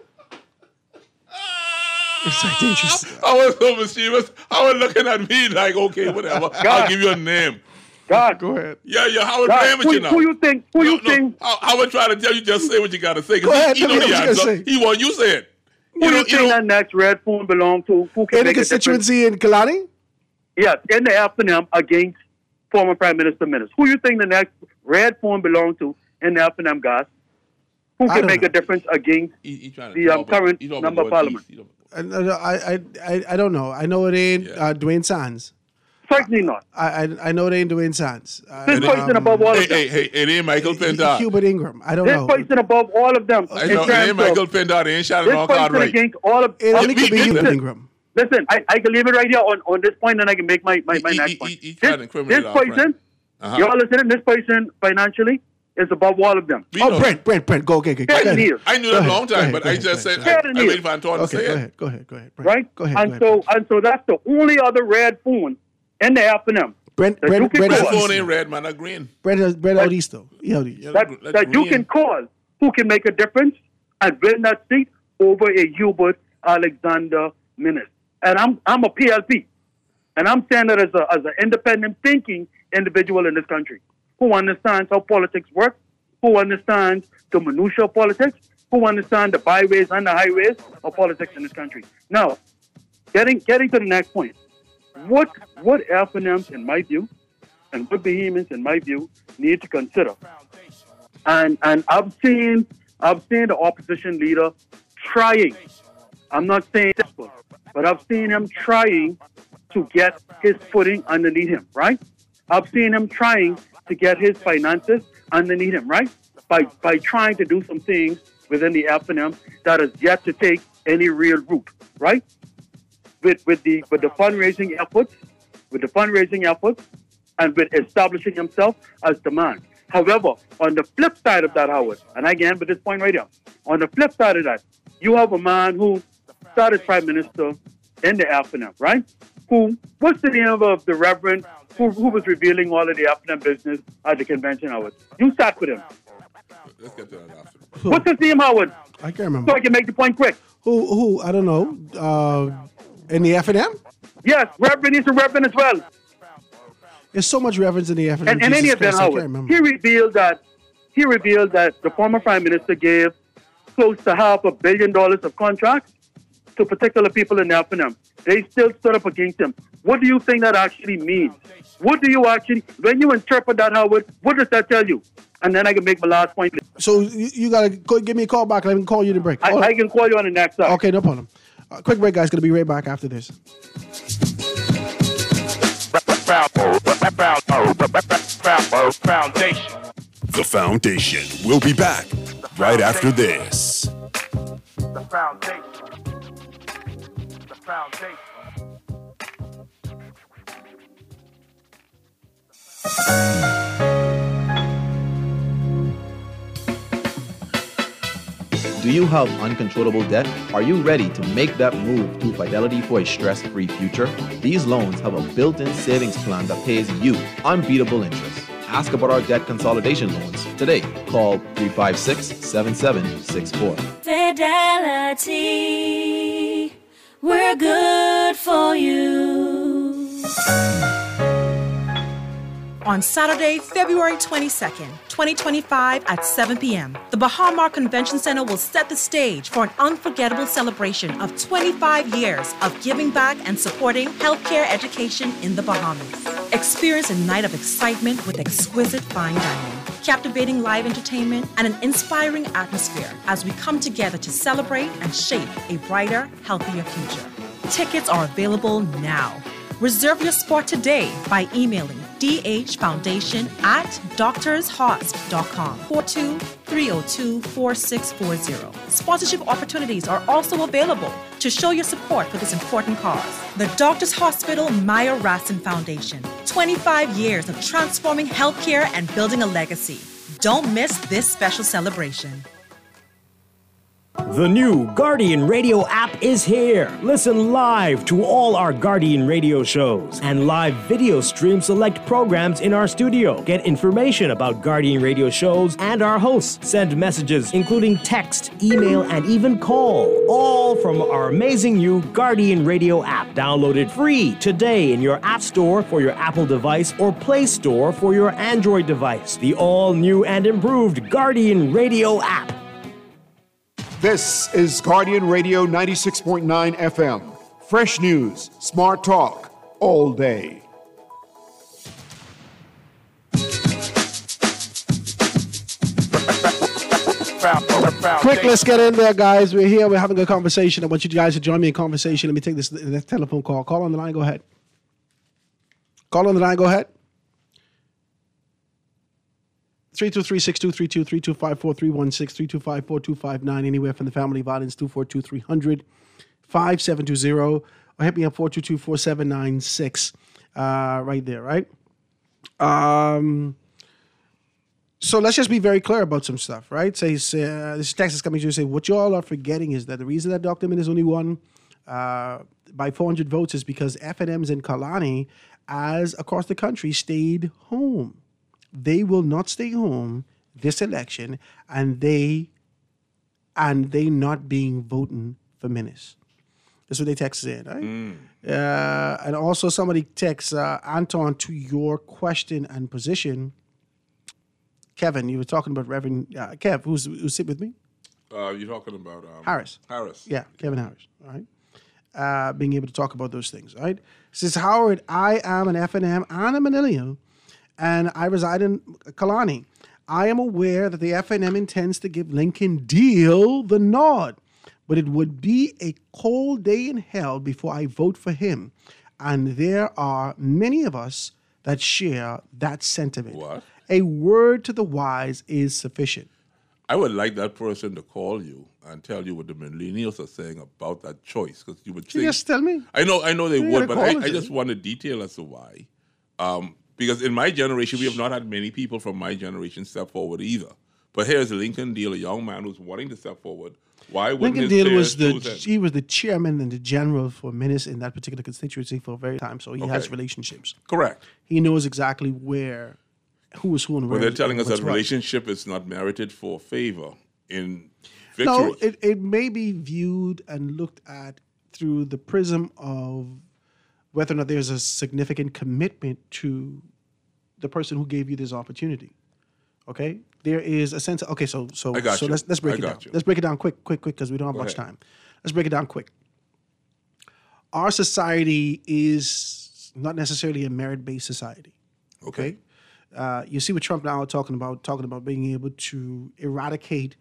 It's like dangerous. I was so mischievous. I was looking at me like, okay, whatever. I'll give you a name. God. Go ahead. Yeah, Howard playing with you now. Who you think? Howard trying to tell you just say what you got to say. Go ahead. He know the answer. He want you say it. Who you think that next red phone belong to? Who can in the constituency in Kalani? Yes, in the FNM against former Prime Minister Minutes. Who you think the next red phone belong to in the FNM, guys? Who can make a difference against the current member of parliament? I don't know. I know it ain't Dwayne Sands. Certainly not. I know it ain't Dwayne Sands. This person above all of them. Hey, it ain't Michael Pindar. Hubert Ingram. I don't know. This person above all of them. I know, it ain't Michael Pindar. They ain't shouting all card right. Against all of it only could be Hubert Ingram. Listen, I can leave it right here on this point, and I can make my next point. This person, y'all listening, this person financially is above all of them. Brent, go. Okay. I knew that a long time, but I just said, I waited for Antoine to say it. Go ahead. Brent. Right? Go ahead. And so that's the only other red phone in the FNM. Brent phone ain't red, man, not green. Brent out east, though. That you can call, who can make a difference and win that seat over a Hubert Alexander Minutes. And I'm a PLP. And I'm saying that as an independent thinking individual in this country who understands how politics work, who understands the minutiae of politics, who understands the byways and the highways of politics in this country. Now, getting to the next point. What FNMs, in my view, and what Bahamians, in my view, need to consider. And I've seen the opposition leader trying. I'm not saying successful, but I've seen him trying to get his footing underneath him, right? I've seen him trying to get his finances underneath him, right? By trying to do some things within the FNM that is yet to take any real root, right? With the fundraising efforts, and with establishing himself as the man. However, on the flip side of that, Howard, and again with this point right here, on the flip side of that, you have a man who started Prime Minister in the FNM, right? What's the name of the Reverend who was revealing all of the FNM business at the convention, Howard? You sat with him. Let's get to that after. What's his name, Howard? I can't remember. So I can make the point quick. Who? I don't know. In the FNM? Yes, Reverend is a Reverend as well. There's so much reverence in the FNM. And any event, Howard, he revealed that the former Prime Minister gave close to $500 million of contracts to particular people in the FNM. They still stood up against him. What do you think that actually means? When you interpret that, Howard, what does that tell you? And then I can make my last point. So you got to give me a call back. I can call you to break. I can call you on the next side. Okay, no problem. Quick break, guys. Going to be right back after this. The Foundation. We'll be back right after this. The Foundation. Do you have uncontrollable debt? Are you ready to make that move to Fidelity for a stress-free future? These loans have a built-in savings plan that pays you unbeatable interest. Ask about our debt consolidation loans today. Call 356-7764. Fidelity, we're good for you. On Saturday, February 22nd, 2025 at 7 p.m., the Baha Mar Convention Center will set the stage for an unforgettable celebration of 25 years of giving back and supporting healthcare education in the Bahamas. Experience a night of excitement with exquisite fine dining, captivating live entertainment, and an inspiring atmosphere as we come together to celebrate and shape a brighter, healthier future. Tickets are available now. Reserve your spot today by emailing dhfoundation@doctorshosp.com. 42-302-4640. Sponsorship opportunities are also available to show your support for this important cause. The Doctors Hospital Maya Rassin Foundation. 25 years of transforming healthcare and building a legacy. Don't miss this special celebration. The new Guardian Radio app is here. Listen live to all our Guardian Radio shows and live video stream select programs in our studio. Get information about Guardian Radio shows and our hosts. Send messages including text, email, and even call. All from our amazing new Guardian Radio app. Download it free today in your App Store for your Apple device or Play Store for your Android device. The all-new and improved Guardian Radio app. This is Guardian Radio 96.9 FM. Fresh news, smart talk, all day. Quick, let's get in there, guys. We're here. We're having a conversation. I want you guys to join me in conversation. Let me take this telephone call. Call on the line. Go ahead. Call on the line. Go ahead. 323-623-2, 325-416-325-4259. Anywhere from the Family Violence 242-300-5720. Or hit me up 422-4796. Right there, right? So let's just be very clear about some stuff, right? This text is coming to you say, what you all are forgetting is that the reason that Dr. Min is only won by 400 votes is because FNMs in Kalani, as across the country, stayed home. They will not stay home this election, and they not being voting for Minnis. That's what they texted in, right? And also somebody texts Anton, to your question and position. Kevin, you were talking about Reverend Kev, who's sit with me? You're talking about Harris. Harris. Yeah, Kevin Harris. All right. Being able to talk about those things, right? Says Howard, I am an FNM and a Manilian, and I reside in Kalani. I am aware that the FNM intends to give Lincoln Deal the nod, but it would be a cold day in hell before I vote for him. And there are many of us that share that sentiment. What? A word to the wise is sufficient. I would like that person to call you and tell you what the millennials are saying about that choice, because you would think. Just tell me. I know they You would, gotta but call I us. just want a detail as to why. Because in my generation, we have not had many people from my generation step forward either. But here's Lincoln Deal, a young man who's wanting to step forward. Why wouldn't Lincoln his Deal peers was choose him? he was the chairman and the general for Minnis in that particular constituency for a very time, so he has Okay. relationships. Correct. He knows exactly who is who and But where. they're telling us what's that what. relationship is not merited for favor in victory. No, it may be viewed and looked at through the prism of whether or not there's a significant commitment to the person who gave you this opportunity. Okay, there is a sense. Of, okay, so I got you. let's break I it got down. you. Let's break it down quick, because we don't have Go much ahead. time. Let's break it down quick. Our society is not necessarily a merit-based society. Okay. You see what Trump now talking about being able to eradicate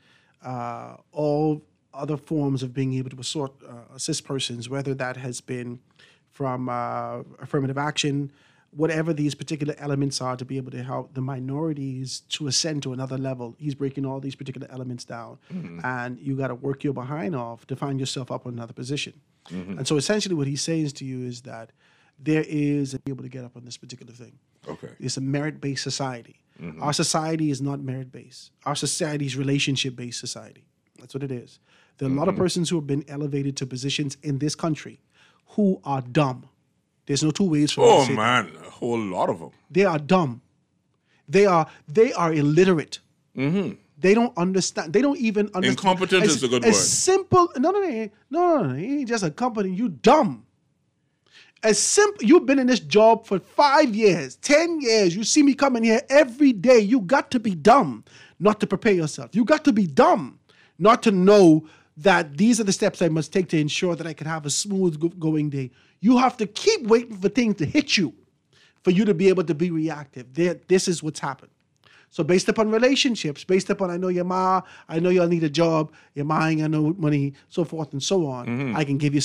all other forms of being able to assist persons, whether that has been from affirmative action, whatever these particular elements are, to be able to help the minorities to ascend to another level. He's breaking all these particular elements down, and you got to work your behind off to find yourself up on another position. And so essentially what he's saying to you is that there is a be able to get up on this particular thing. Okay. It's a merit-based society. Our society is not merit-based. Our society is relationship-based society. That's what it is. There are a lot of persons who have been elevated to positions in this country who are dumb. There's no two ways for me to say that. Man, a whole lot of them. They are dumb. They are illiterate. They don't understand. They don't even understand. Incompetent is a good as word. Simple. No. He ain't just a company. You dumb. As simple. You've been in this job for 5 years, 10 years. You see me coming here every day. You got to be dumb not to prepare yourself. You got to be dumb not to know that these are the steps I must take to ensure that I can have a smooth going day. You have to keep waiting for things to hit you for you to be able to be reactive. This is what's happened. So based upon relationships, based upon I know your ma, I know y'all need a job, your ma ain't got no money, so forth and so on, I can give you something.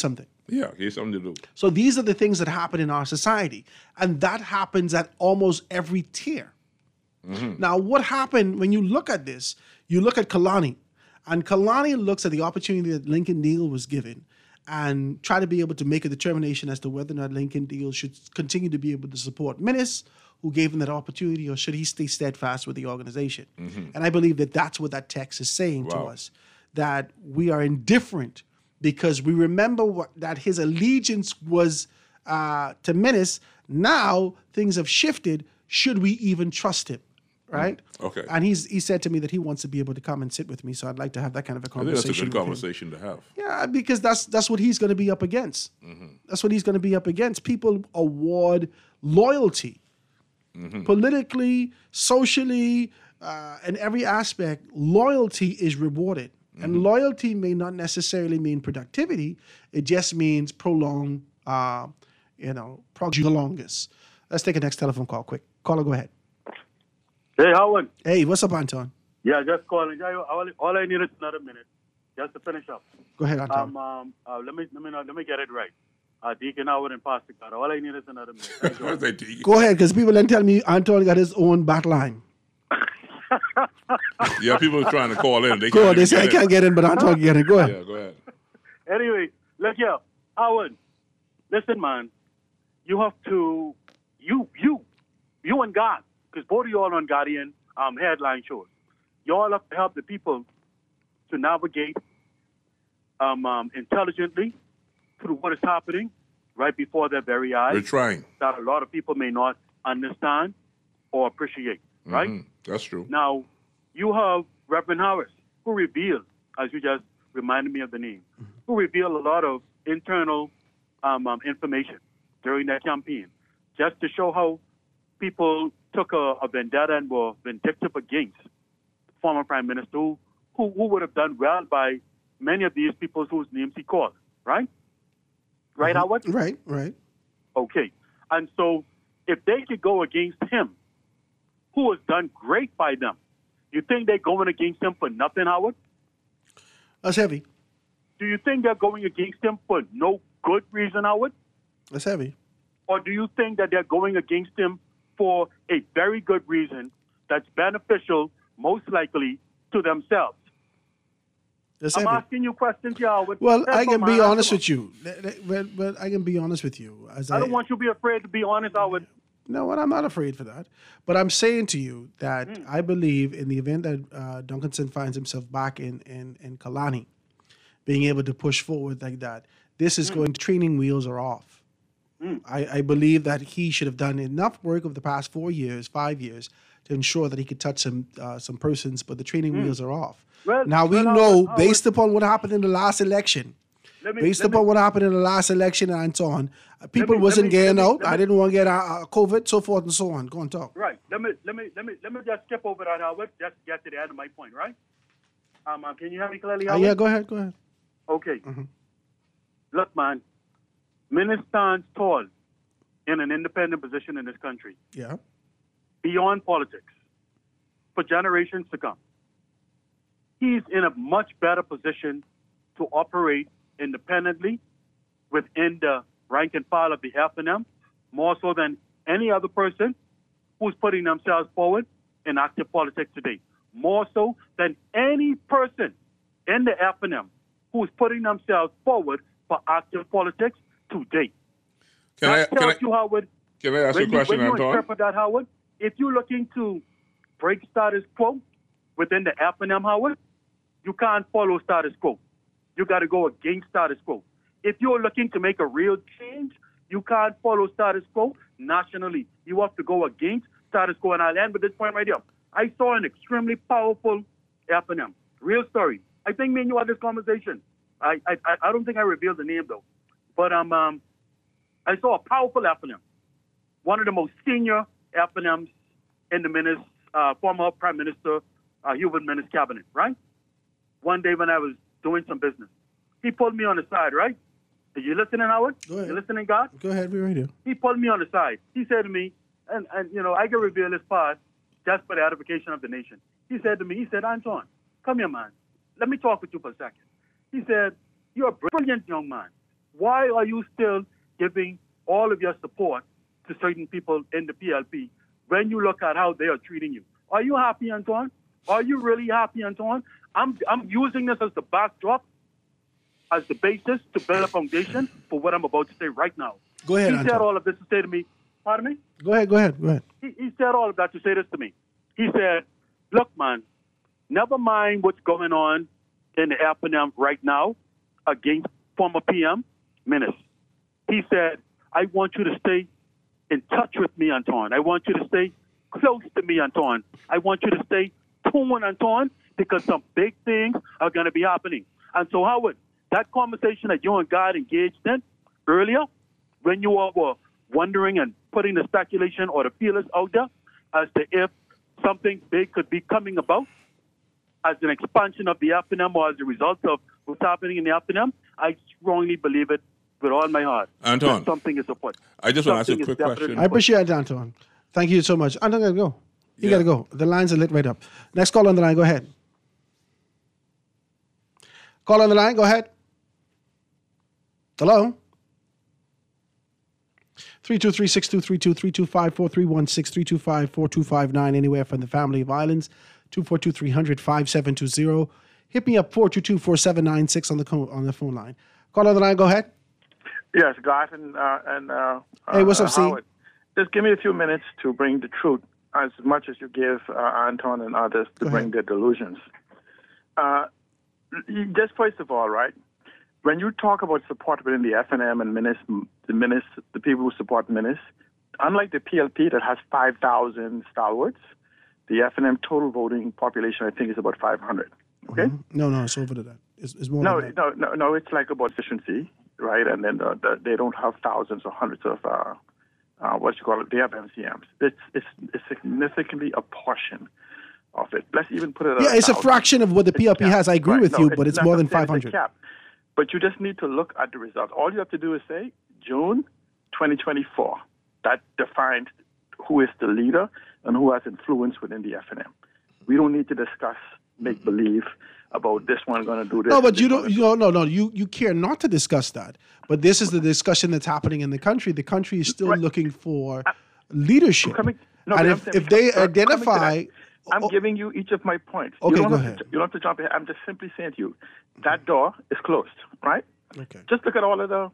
Yeah, here's something to do. So these are the things that happen in our society. And that happens at almost every tier. Mm-hmm. Now, what happened when you look at this, you look at Kalani, and Kalani looks at the opportunity that Lincoln Neal was given and try to be able to make a determination as to whether or not Lincoln Neal should continue to be able to support Minnis, who gave him that opportunity, or should he stay steadfast with the organization? Mm-hmm. And I believe that that's what that text is saying to us, that we are indifferent because we remember that his allegiance was to Minnis. Now things have shifted. Should we even trust him? Right? Okay. And he said to me that he wants to be able to come and sit with me. So I'd like to have that kind of a I think conversation. that's a good with him. conversation to have. Yeah, because that's what he's going to be up against. Mm-hmm. That's what he's going to be up against. People award loyalty. Mm-hmm. Politically, socially, in every aspect, loyalty is rewarded. Mm-hmm. And loyalty may not necessarily mean productivity. It just means prolonged, prolongus. Let's take a next telephone call quick. Caller, go ahead. Hey, Howard. Hey, what's up, Anton? Yeah, just calling. All I need is another minute, just to finish up. Go ahead, Anton. Let me get it right. Deacon Howard and Pastor Carter. All I need is another minute. Go ahead, because people then tell me Anton got his own bat line. Yeah, people are trying to call in. Go on, they say I can't get in, but Anton can get in. Go ahead. Yeah, go ahead. Anyway, look here, Howard. Listen, man. You have to, you and God, because both of you all on Guardian headline shows. You all have to help the people to navigate intelligently through what is happening right before their very eyes. We're trying. That a lot of people may not understand or appreciate, right? Mm-hmm. That's true. Now, you have Reverend Harris, who revealed, as you just reminded me of the name, who revealed a lot of internal information during that campaign, just to show how people took a vendetta and were vindictive against former Prime Minister who would have done well by many of these people whose names he called, right? Right, Howard? Right. Okay. And so if they could go against him, who has done great by them, you think they're going against him for nothing, Howard? That's heavy. Do you think they're going against him for no good reason, Howard? That's heavy. Or do you think that they're going against him for a very good reason that's beneficial, most likely, to themselves? That's I'm heavy. asking you questions here, Howard. Well, That's I can what be my honest answer with you. But I can be honest with you. I don't want you to be afraid to be honest, Howard. No, and I'm not afraid for that. But I'm saying to you that I believe in the event that Duncanson finds himself back in Kalani, being able to push forward like that, this is going to, training wheels are off. I believe that he should have done enough work over the past 5 years, to ensure that he could touch some persons, but the training wheels are off. Well, now, we know, based upon what happened in the last election, what happened in the last election and so on, people wasn't getting out. I didn't want to get COVID, so forth and so on. Go on, talk. Right. Let me just skip over that, Howard. Just get to the end of my point, right? Can you hear me clearly, Howard? Yeah, go ahead. Okay. Look, man, Minnis stands tall in an independent position in this country. Yeah. Beyond politics, for generations to come. He's in a much better position to operate independently within the rank and file of the F&M, more so than any other person who's putting themselves forward in active politics today. More so than any person in the F&M who's putting themselves forward for active politics today. Can I ask you a question, when you Anton? interpret that, Howard, if you're looking to break status quo within the F&M, Howard, you can't follow status quo. You got to go against status quo. If you're looking to make a real change, you can't follow status quo nationally. You have to go against status quo. And I'll end with this point right here. I saw an extremely powerful F&M. Real story. I think me and you had this conversation. I don't think I revealed the name, though. But I saw a powerful F&M. One of the most senior F&Ms in the former Prime Minister Hubert Minnis' cabinet, right? One day when I was doing some business, he pulled me on the side, right? Are you listening, Howard? Go ahead. You listening, God? Go ahead, we radio. He pulled me on the side. He said to me, and I can reveal this part just for the edification of the nation. He said to me, Anton, come here, man. Let me talk with you for a second. He said, you're a brilliant young man. why are you still giving all of your support to certain people in the PLP when you look at how they are treating you? Are you happy, Antoine? Are you really happy, Antoine? I'm using this as the backdrop, as the basis to build a foundation for what I'm about to say right now. Go ahead, He said Antoine. all of this to say to me, pardon me? Go ahead. He said all of that to say this to me. He said, look, man, never mind what's going on in the FNM right now against former PM Menace. He said, I want you to stay in touch with me, Antoine. I want you to stay close to me, Antoine. I want you to stay tuned, Antoine, because some big things are going to be happening. And so, Howard, that conversation that you and God engaged in earlier, when you all were wondering and putting the speculation or the feelers out there as to if something big could be coming about as an expansion of the FNM or as a result of what's happening in the FNM, I strongly believe it with all my heart. Antoine, that something is afoot. I just want to ask you a Something quick is question. I appreciate it, Antoine. Thank you so much. Antoine, gotta go. You gotta go. The lines are lit right up. Next call on the line. Go ahead. Call on the line. Go ahead. Hello. 323-623-2325, 431-632-54259, anywhere from the family of islands, 242-300-5720. Hit me up, 422-4796 on the phone line. Call on the line, go ahead. Yes, Garth and hey, what's up, Howard. Just give me a few minutes to bring the truth as much as you give Anton and others to bring their delusions. Just first of all, right, when you talk about support within the FNM and the people who support Menace, unlike the PLP that has 5,000 stalwarts, the FNM total voting population, I think, is about 500. Okay? No, it's over to that. It's more No, than that. no, it's like about efficiency, right? And then they don't have thousands or hundreds of, they have MCMs. It's significantly a portion of it. Let's even put it at Yeah, it's a 1,000. fraction of what the PLP has. I agree with you, but it's more than 500. Cap. But you just need to look at the results. All you have to do is say June 2024. That defines who is the leader and who has influence within the FNM. We don't need to discuss make-believe about this one going to do this. No, but you don't. You care not to discuss that. But this is the discussion that's happening in the country. The country is still looking for leadership. And if they identify, I'm giving you each of my points. Okay, you go ahead. You don't have to jump in. I'm just simply saying to you, that door is closed, right? Okay. Just look at all of the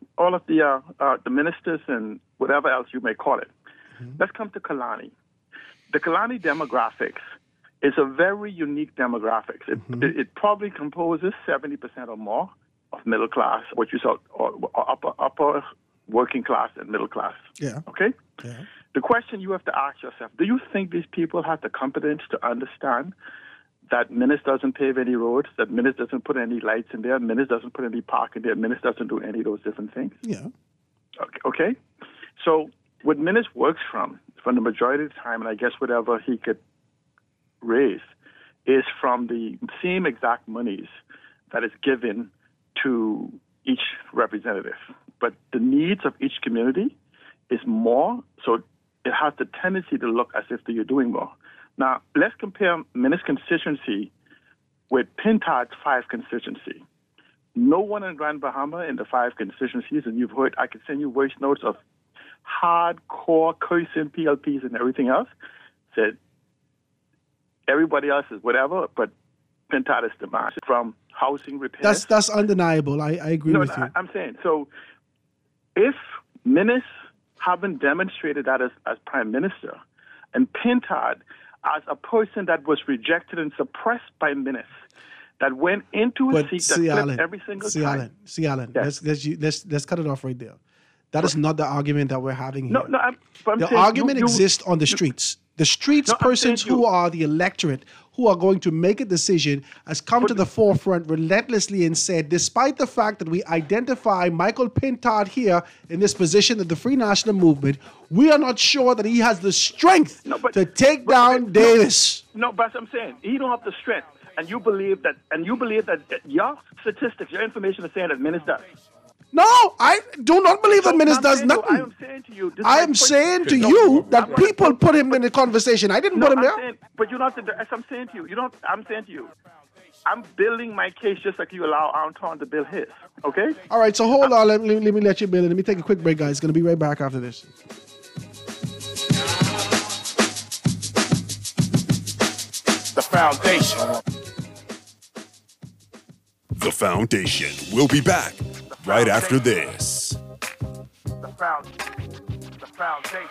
ministers and whatever else you may call it. Let's come to Kalani. The Kalani demographics is a very unique demographics. It probably composes 70% or more of middle class, what you saw, or upper working class and middle class. Yeah. Okay? Yeah. The question you have to ask yourself, do you think these people have the competence to understand that Menace doesn't pave any roads, that Menace doesn't put any lights in there, Menace doesn't put any park in there, Menace doesn't do any of those different things? Yeah. Okay? So what Menace works from the majority of the time, and I guess whatever he could raise, is from the same exact monies that is given to each representative. But the needs of each community is more, so it has the tendency to look as if you're doing more. Now, let's compare Menace constituency with Pintard's 5 constituency. No one in Grand Bahama in the 5 constituencies, and you've heard, I could send you voice notes of hardcore cursing PLPs and everything else, said everybody else is whatever, but Pintard is the master from housing repairs. That's undeniable. I agree with you. I'm saying, so if Menace haven't demonstrated that as Prime Minister, and Pintard as a person that was rejected and suppressed by Menace, that went into a seat that flipped every single time. Alan, let's cut it off right there. That is not the argument that we're having here. I'm the saying argument exists on the streets. The streets persons who are the electorate, who are going to make a decision, has come to the forefront relentlessly and said, despite the fact that we identify Michael Pintard here in this position of the Free National Movement, we are not sure that he has the strength to take down Davis. No, but I'm saying he don't have the strength, and you believe that your statistics, your information is saying that Menace does. No, I do not believe that Menace does nothing. I am saying to you, I am saying to you that people put him in the conversation. I didn't put him there. But you don't have to. As I'm saying to you, I'm saying to you, I'm building my case just like you allow Antoine to build his. Okay? All right, so hold on. Let me let you build it. Let me take a quick break, guys. Going to be right back after this. The foundation. The Foundation. We'll be back right after this. The foundation. The foundation.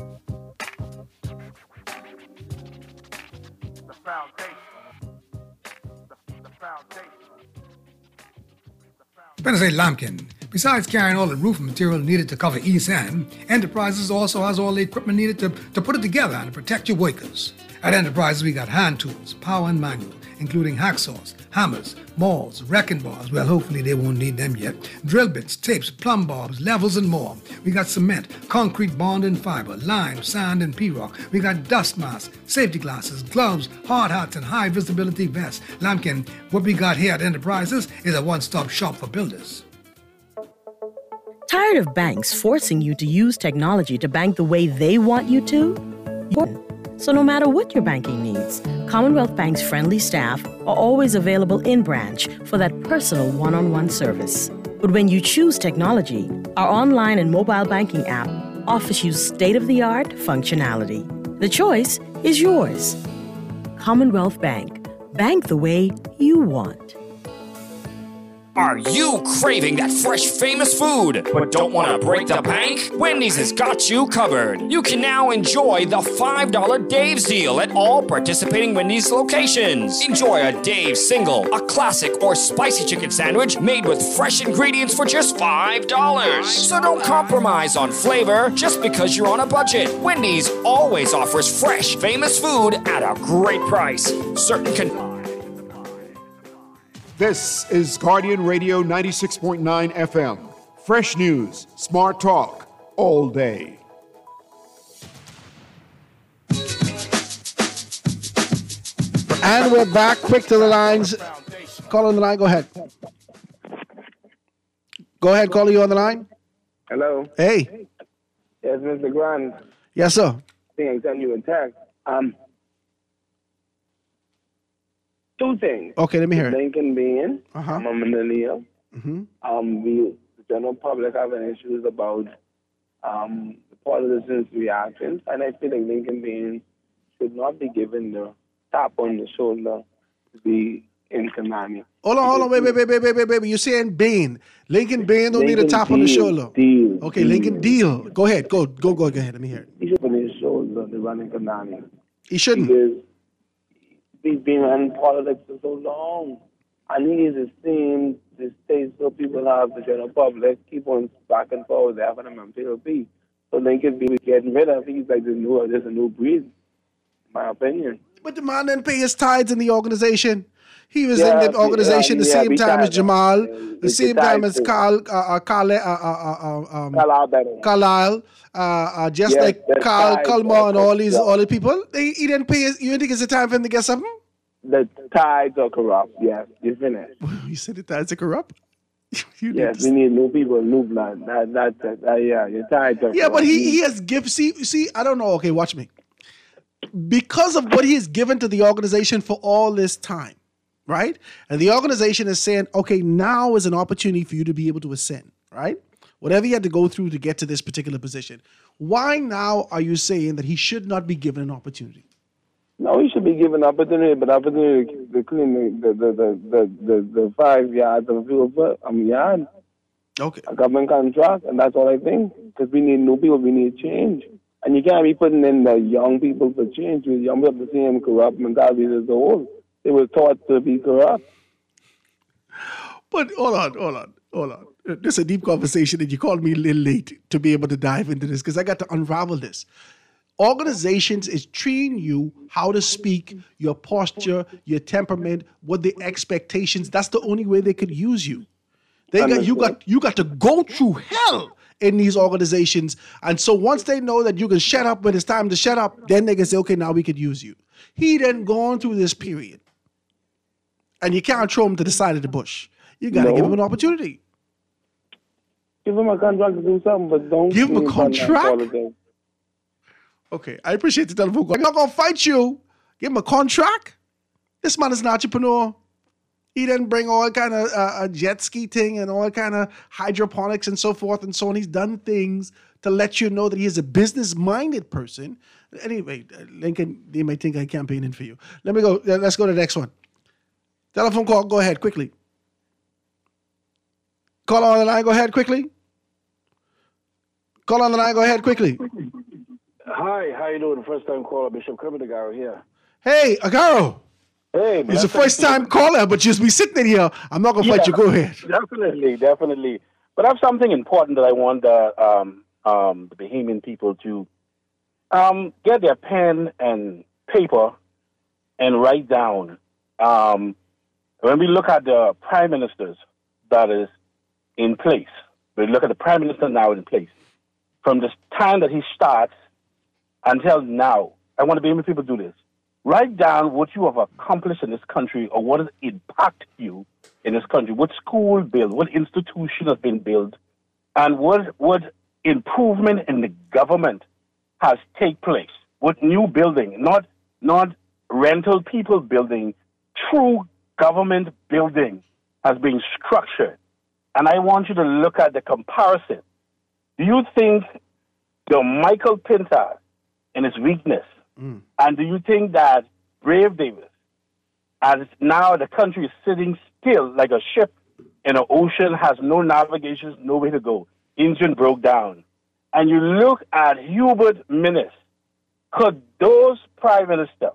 The foundation. The foundation. Better say Lampkin. Besides carrying all the roofing material needed to cover East End, Enterprises also has all the equipment needed to put it together and to protect your workers. At Enterprises, we got hand tools, power and manual, including hacksaws, hammers, mauls, wrecking bars, well, hopefully they won't need them yet, drill bits, tapes, plumb bobs, levels, and more. We got cement, concrete bond and fiber, lime, sand, and P-rock. We got dust masks, safety glasses, gloves, hard hats, and high visibility vests. Lampkin, what we got here at Enterprises is a one-stop shop for builders. Tired of banks forcing you to use technology to bank the way they want you to? So no matter what your banking needs, Commonwealth Bank's friendly staff are always available in branch for that personal one-on-one service. But when you choose technology, our online and mobile banking app offers you state-of-the-art functionality. The choice is yours. Commonwealth Bank. Bank the way you want. Are you craving that fresh, famous food, but don't want to break the bank? Wendy's has got you covered. You can now enjoy the $5 Dave's deal at all participating Wendy's locations. Enjoy a Dave's single, a classic, or spicy chicken sandwich made with fresh ingredients for just $5. So don't compromise on flavor just because you're on a budget. Wendy's always offers fresh, famous food at a great price. Certain This is Guardian Radio 96.9 FM. Fresh news, smart talk, all day. And we're back. Quick to the lines. Call on the line. Go ahead. Go ahead, caller. You on the line? Hello. Hey. Yes, Mr. Grant. Yes, sir. I think I sent you a text. Two things. Okay, let me hear it. Lincoln being, I'm a millennial. Mm-hmm. The general public having issues about the politicians' reactions, and I feel like Lincoln being should not be given the tap on the shoulder to be in command. Hold on, wait. You're saying Bain. Lincoln Bain don't need a tap on the shoulder. Deal. Okay, Lincoln Deal. Go ahead, go ahead. Let me hear it. He should put his shoulder to run in command. He shouldn't. Because he's been in politics for so long. And he is the same, the state so people have the general public keep on back and forth with F&M and PLP. So Lincoln be getting rid of. He's like there's a new breed, in my opinion. But the man didn't pay his tithes in the organization. He was in the organization the same time as Jamal, the same time as Carlisle, just like Carl Culmer and all the people. He didn't pay his, you think it's the time for him to get something? The tithes are corrupt, yes. You finished. You said the tithes are corrupt? Yes, we need new people, new blood. That's it. Your tithes are corrupt. Yeah, but he has gifts. See, I don't know. Okay, watch me. Because of what he has given to the organization for all this time, right? And the organization is saying, okay, now is an opportunity for you to be able to ascend, right? Whatever you had to go through to get to this particular position. Why now are you saying that he should not be given an opportunity? No, he should be given opportunity, but opportunity to clean the 5 yards of a yard. Okay. A government contract, and that's all I think. Because we need new people, we need change. And you can't be putting in the young people for change. With young people the same corrupt mentality as the whole. They were taught to be corrupt. But hold on. This is a deep conversation, and you called me a little late to be able to dive into this because I got to unravel this. Organizations is treating you how to speak, your posture, your temperament, what the expectations. That's the only way they could use you. You got to go through hell in these organizations. And so once they know that you can shut up when it's time to shut up, then they can say, okay, now we could use you. He then gone through this period. And you can't throw him to the side of the bush. You got to give him an opportunity. Give him a contract to do something, but don't give him a contract. Okay, I appreciate the telephone call. I'm not going to fight you. Give him a contract. This man is an entrepreneur. He done bring all kind of a jet ski thing and all kind of hydroponics and so forth and so on. He's done things to let you know that he is a business-minded person. Anyway, Lincoln, they might think I'm campaigning for you. Let's go to the next one. Telephone call, go ahead, quickly. Call on the line, go ahead, quickly. Call on the line, go ahead, quickly. Hi, how you doing? First time caller, Bishop Kermit Agaro here. Hey, Agaro. Hey, He's a first time caller, but just be sitting here. I'm not going to fight you. Go ahead. Definitely. But I have something important that I want the Bahamian people to get their pen and paper and write down. When we look at the prime ministers that is in place, we look at the prime minister now in place, from the time that he starts until now, I want the Bahamian people to do this. Write down what you have accomplished in this country or what has impacted you in this country. What school built, what institution has been built, and what improvement in the government has taken place. What new building, not rental people building, true government building has been structured. And I want you to look at the comparison. Do you think the Michael Pintar in his weakness, and do you think that Brave Davis, as now the country is sitting still like a ship in an ocean, has no navigation, no way to go, engine broke down, and you look at Hubert Minnis, could those prime ministers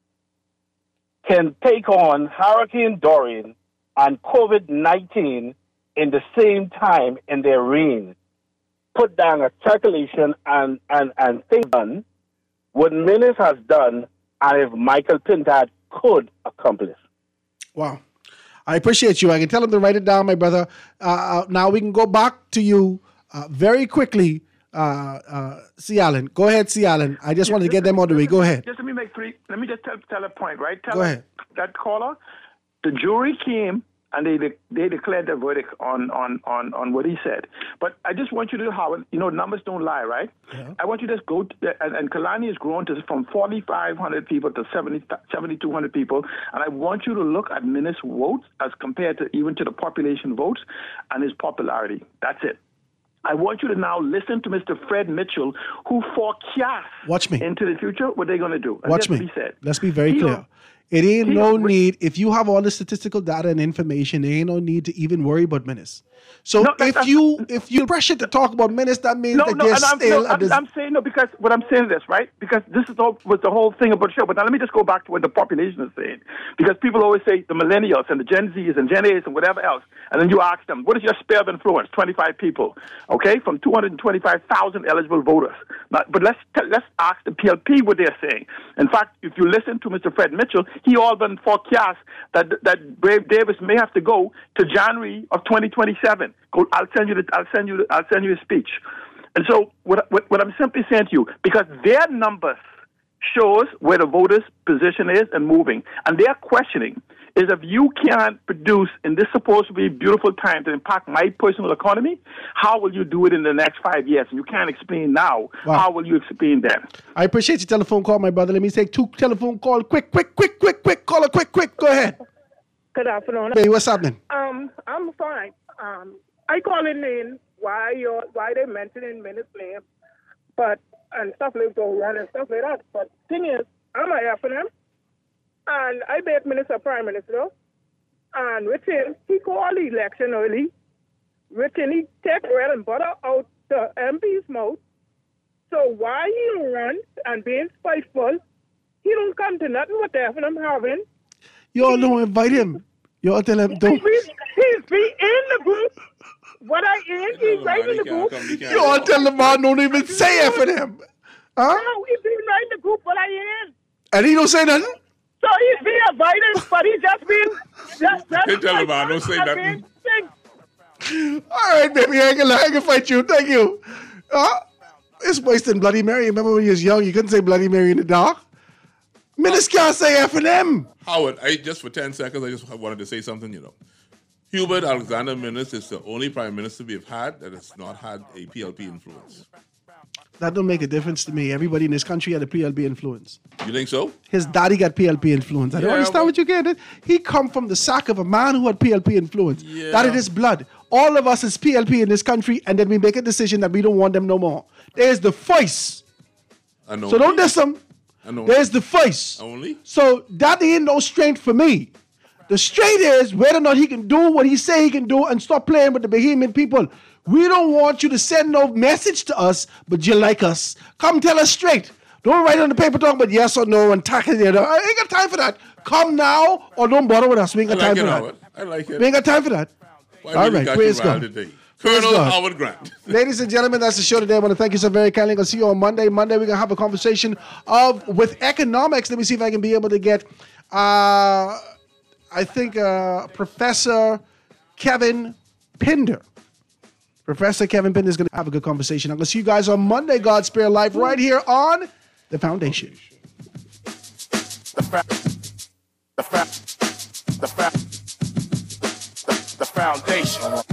can take on Hurricane Dorian and COVID-19 in the same time in their reign, put down a calculation and think done what Minnis has done and if Michael Pintar could accomplish. Wow. I appreciate you. I can tell him to write it down, my brother. Now we can go back to you very quickly, C. Allen. Go ahead, C. Allen. I just wanted to get them on the way. Go ahead. Just let me just tell a point, right? Go ahead. That caller, the jury came and they declared the verdict on what he said. But I just want you to, Howard, numbers don't lie, right? Yeah. I want you to just go, and Kalani has grown from 4,500 people to 7,200 people, and I want you to look at Minnis' votes as compared to even to the population votes and his popularity. That's it. I want you to now listen to Mr. Fred Mitchell, who forecasts into the future what they're going to do. Watch me. Let's be very clear. It ain't no need, if you have all the statistical data and information, there ain't no need to even worry about Minnis. So if you pressure to talk about Minnis, that means that they're still... I'm saying no, because what I'm saying is this, right? Because this is was the whole thing about the show. But now let me just go back to what the population is saying. Because people always say the millennials and the Gen Zs and Gen A's and whatever else. And then you ask them, what is your sphere of influence? 25 people, okay? From 225,000 eligible voters. But let's ask the PLP what they're saying. In fact, if you listen to Mr. Fred Mitchell, he all but forecast that Brave Davis may have to go to January of 2027. I'll send you the speech. And so what I'm simply saying to you, because their numbers shows where the voters' position is and moving, and their questioning is if you can't produce in this supposed to be beautiful time to impact my personal economy, how will you do it in the next 5 years? And you can't explain now. Wow. How will you explain then? I appreciate your telephone call, my brother. Let me take 2 telephone calls. Quick. Caller, quick. Go ahead. Good afternoon. Hey, what's happening? I'm fine. I calling in why they mentioning Minnis' name, and stuff like that and stuff like that. But thing is, I'm a FNM, and I made Minister Prime Minister, and with him, he called the election early. With him, he take bread and butter out the MP's mouth. So why he don't run and being spiteful, he don't come to nothing what the FNM having. Y'all don't invite him. Y'all tell him don't. He's in the group. What I in, he's right in the group. Y'all tell the man don't even say F for them. Huh? No, he's been right in the group. What I in. And he don't say nothing? So he's being invited, but he just been... They tell the man don't say nothing. All right, baby, I can fight you. Thank you. It's wasting Bloody Mary. Remember when you was young, you couldn't say Bloody Mary in the dark? Minnis can't say F&M. Howard, just for 10 seconds, I just wanted to say something, Hubert Alexander Minnis is the only prime minister we've had that has not had a PLP influence. That don't make a difference to me. Everybody in this country had a PLP influence. You think so? His daddy got PLP influence. I don't understand what you get. He come from the sack of a man who had PLP influence. Yeah. That is his blood. All of us is PLP in this country, and then we make a decision that we don't want them no more. There's the voice. I know. So don't diss him. I know. There's the voice. Only? So that ain't no strength for me. The strength is whether or not he can do what he say he can do and stop playing with the Bahamian people. We don't want you to send no message to us, but you like us. Come tell us straight. Don't write on the paper talking about yes or no and tackle it. I ain't got time for that. Come now or don't bother with us. We ain't got time for that. I like it. We ain't got time for that. All right, praise God. Colonel Howard Grant. Ladies and gentlemen, that's the show today. I want to thank you so very kindly. I'll see you on Monday. Monday, we're going to have a conversation with economics. Let me see if I can be able to get, Professor Kevin Pinder. Professor Kevin Pinder is going to have a good conversation. I'm going to see you guys on Monday, God Spare Life, right here on The Foundation. The foundation.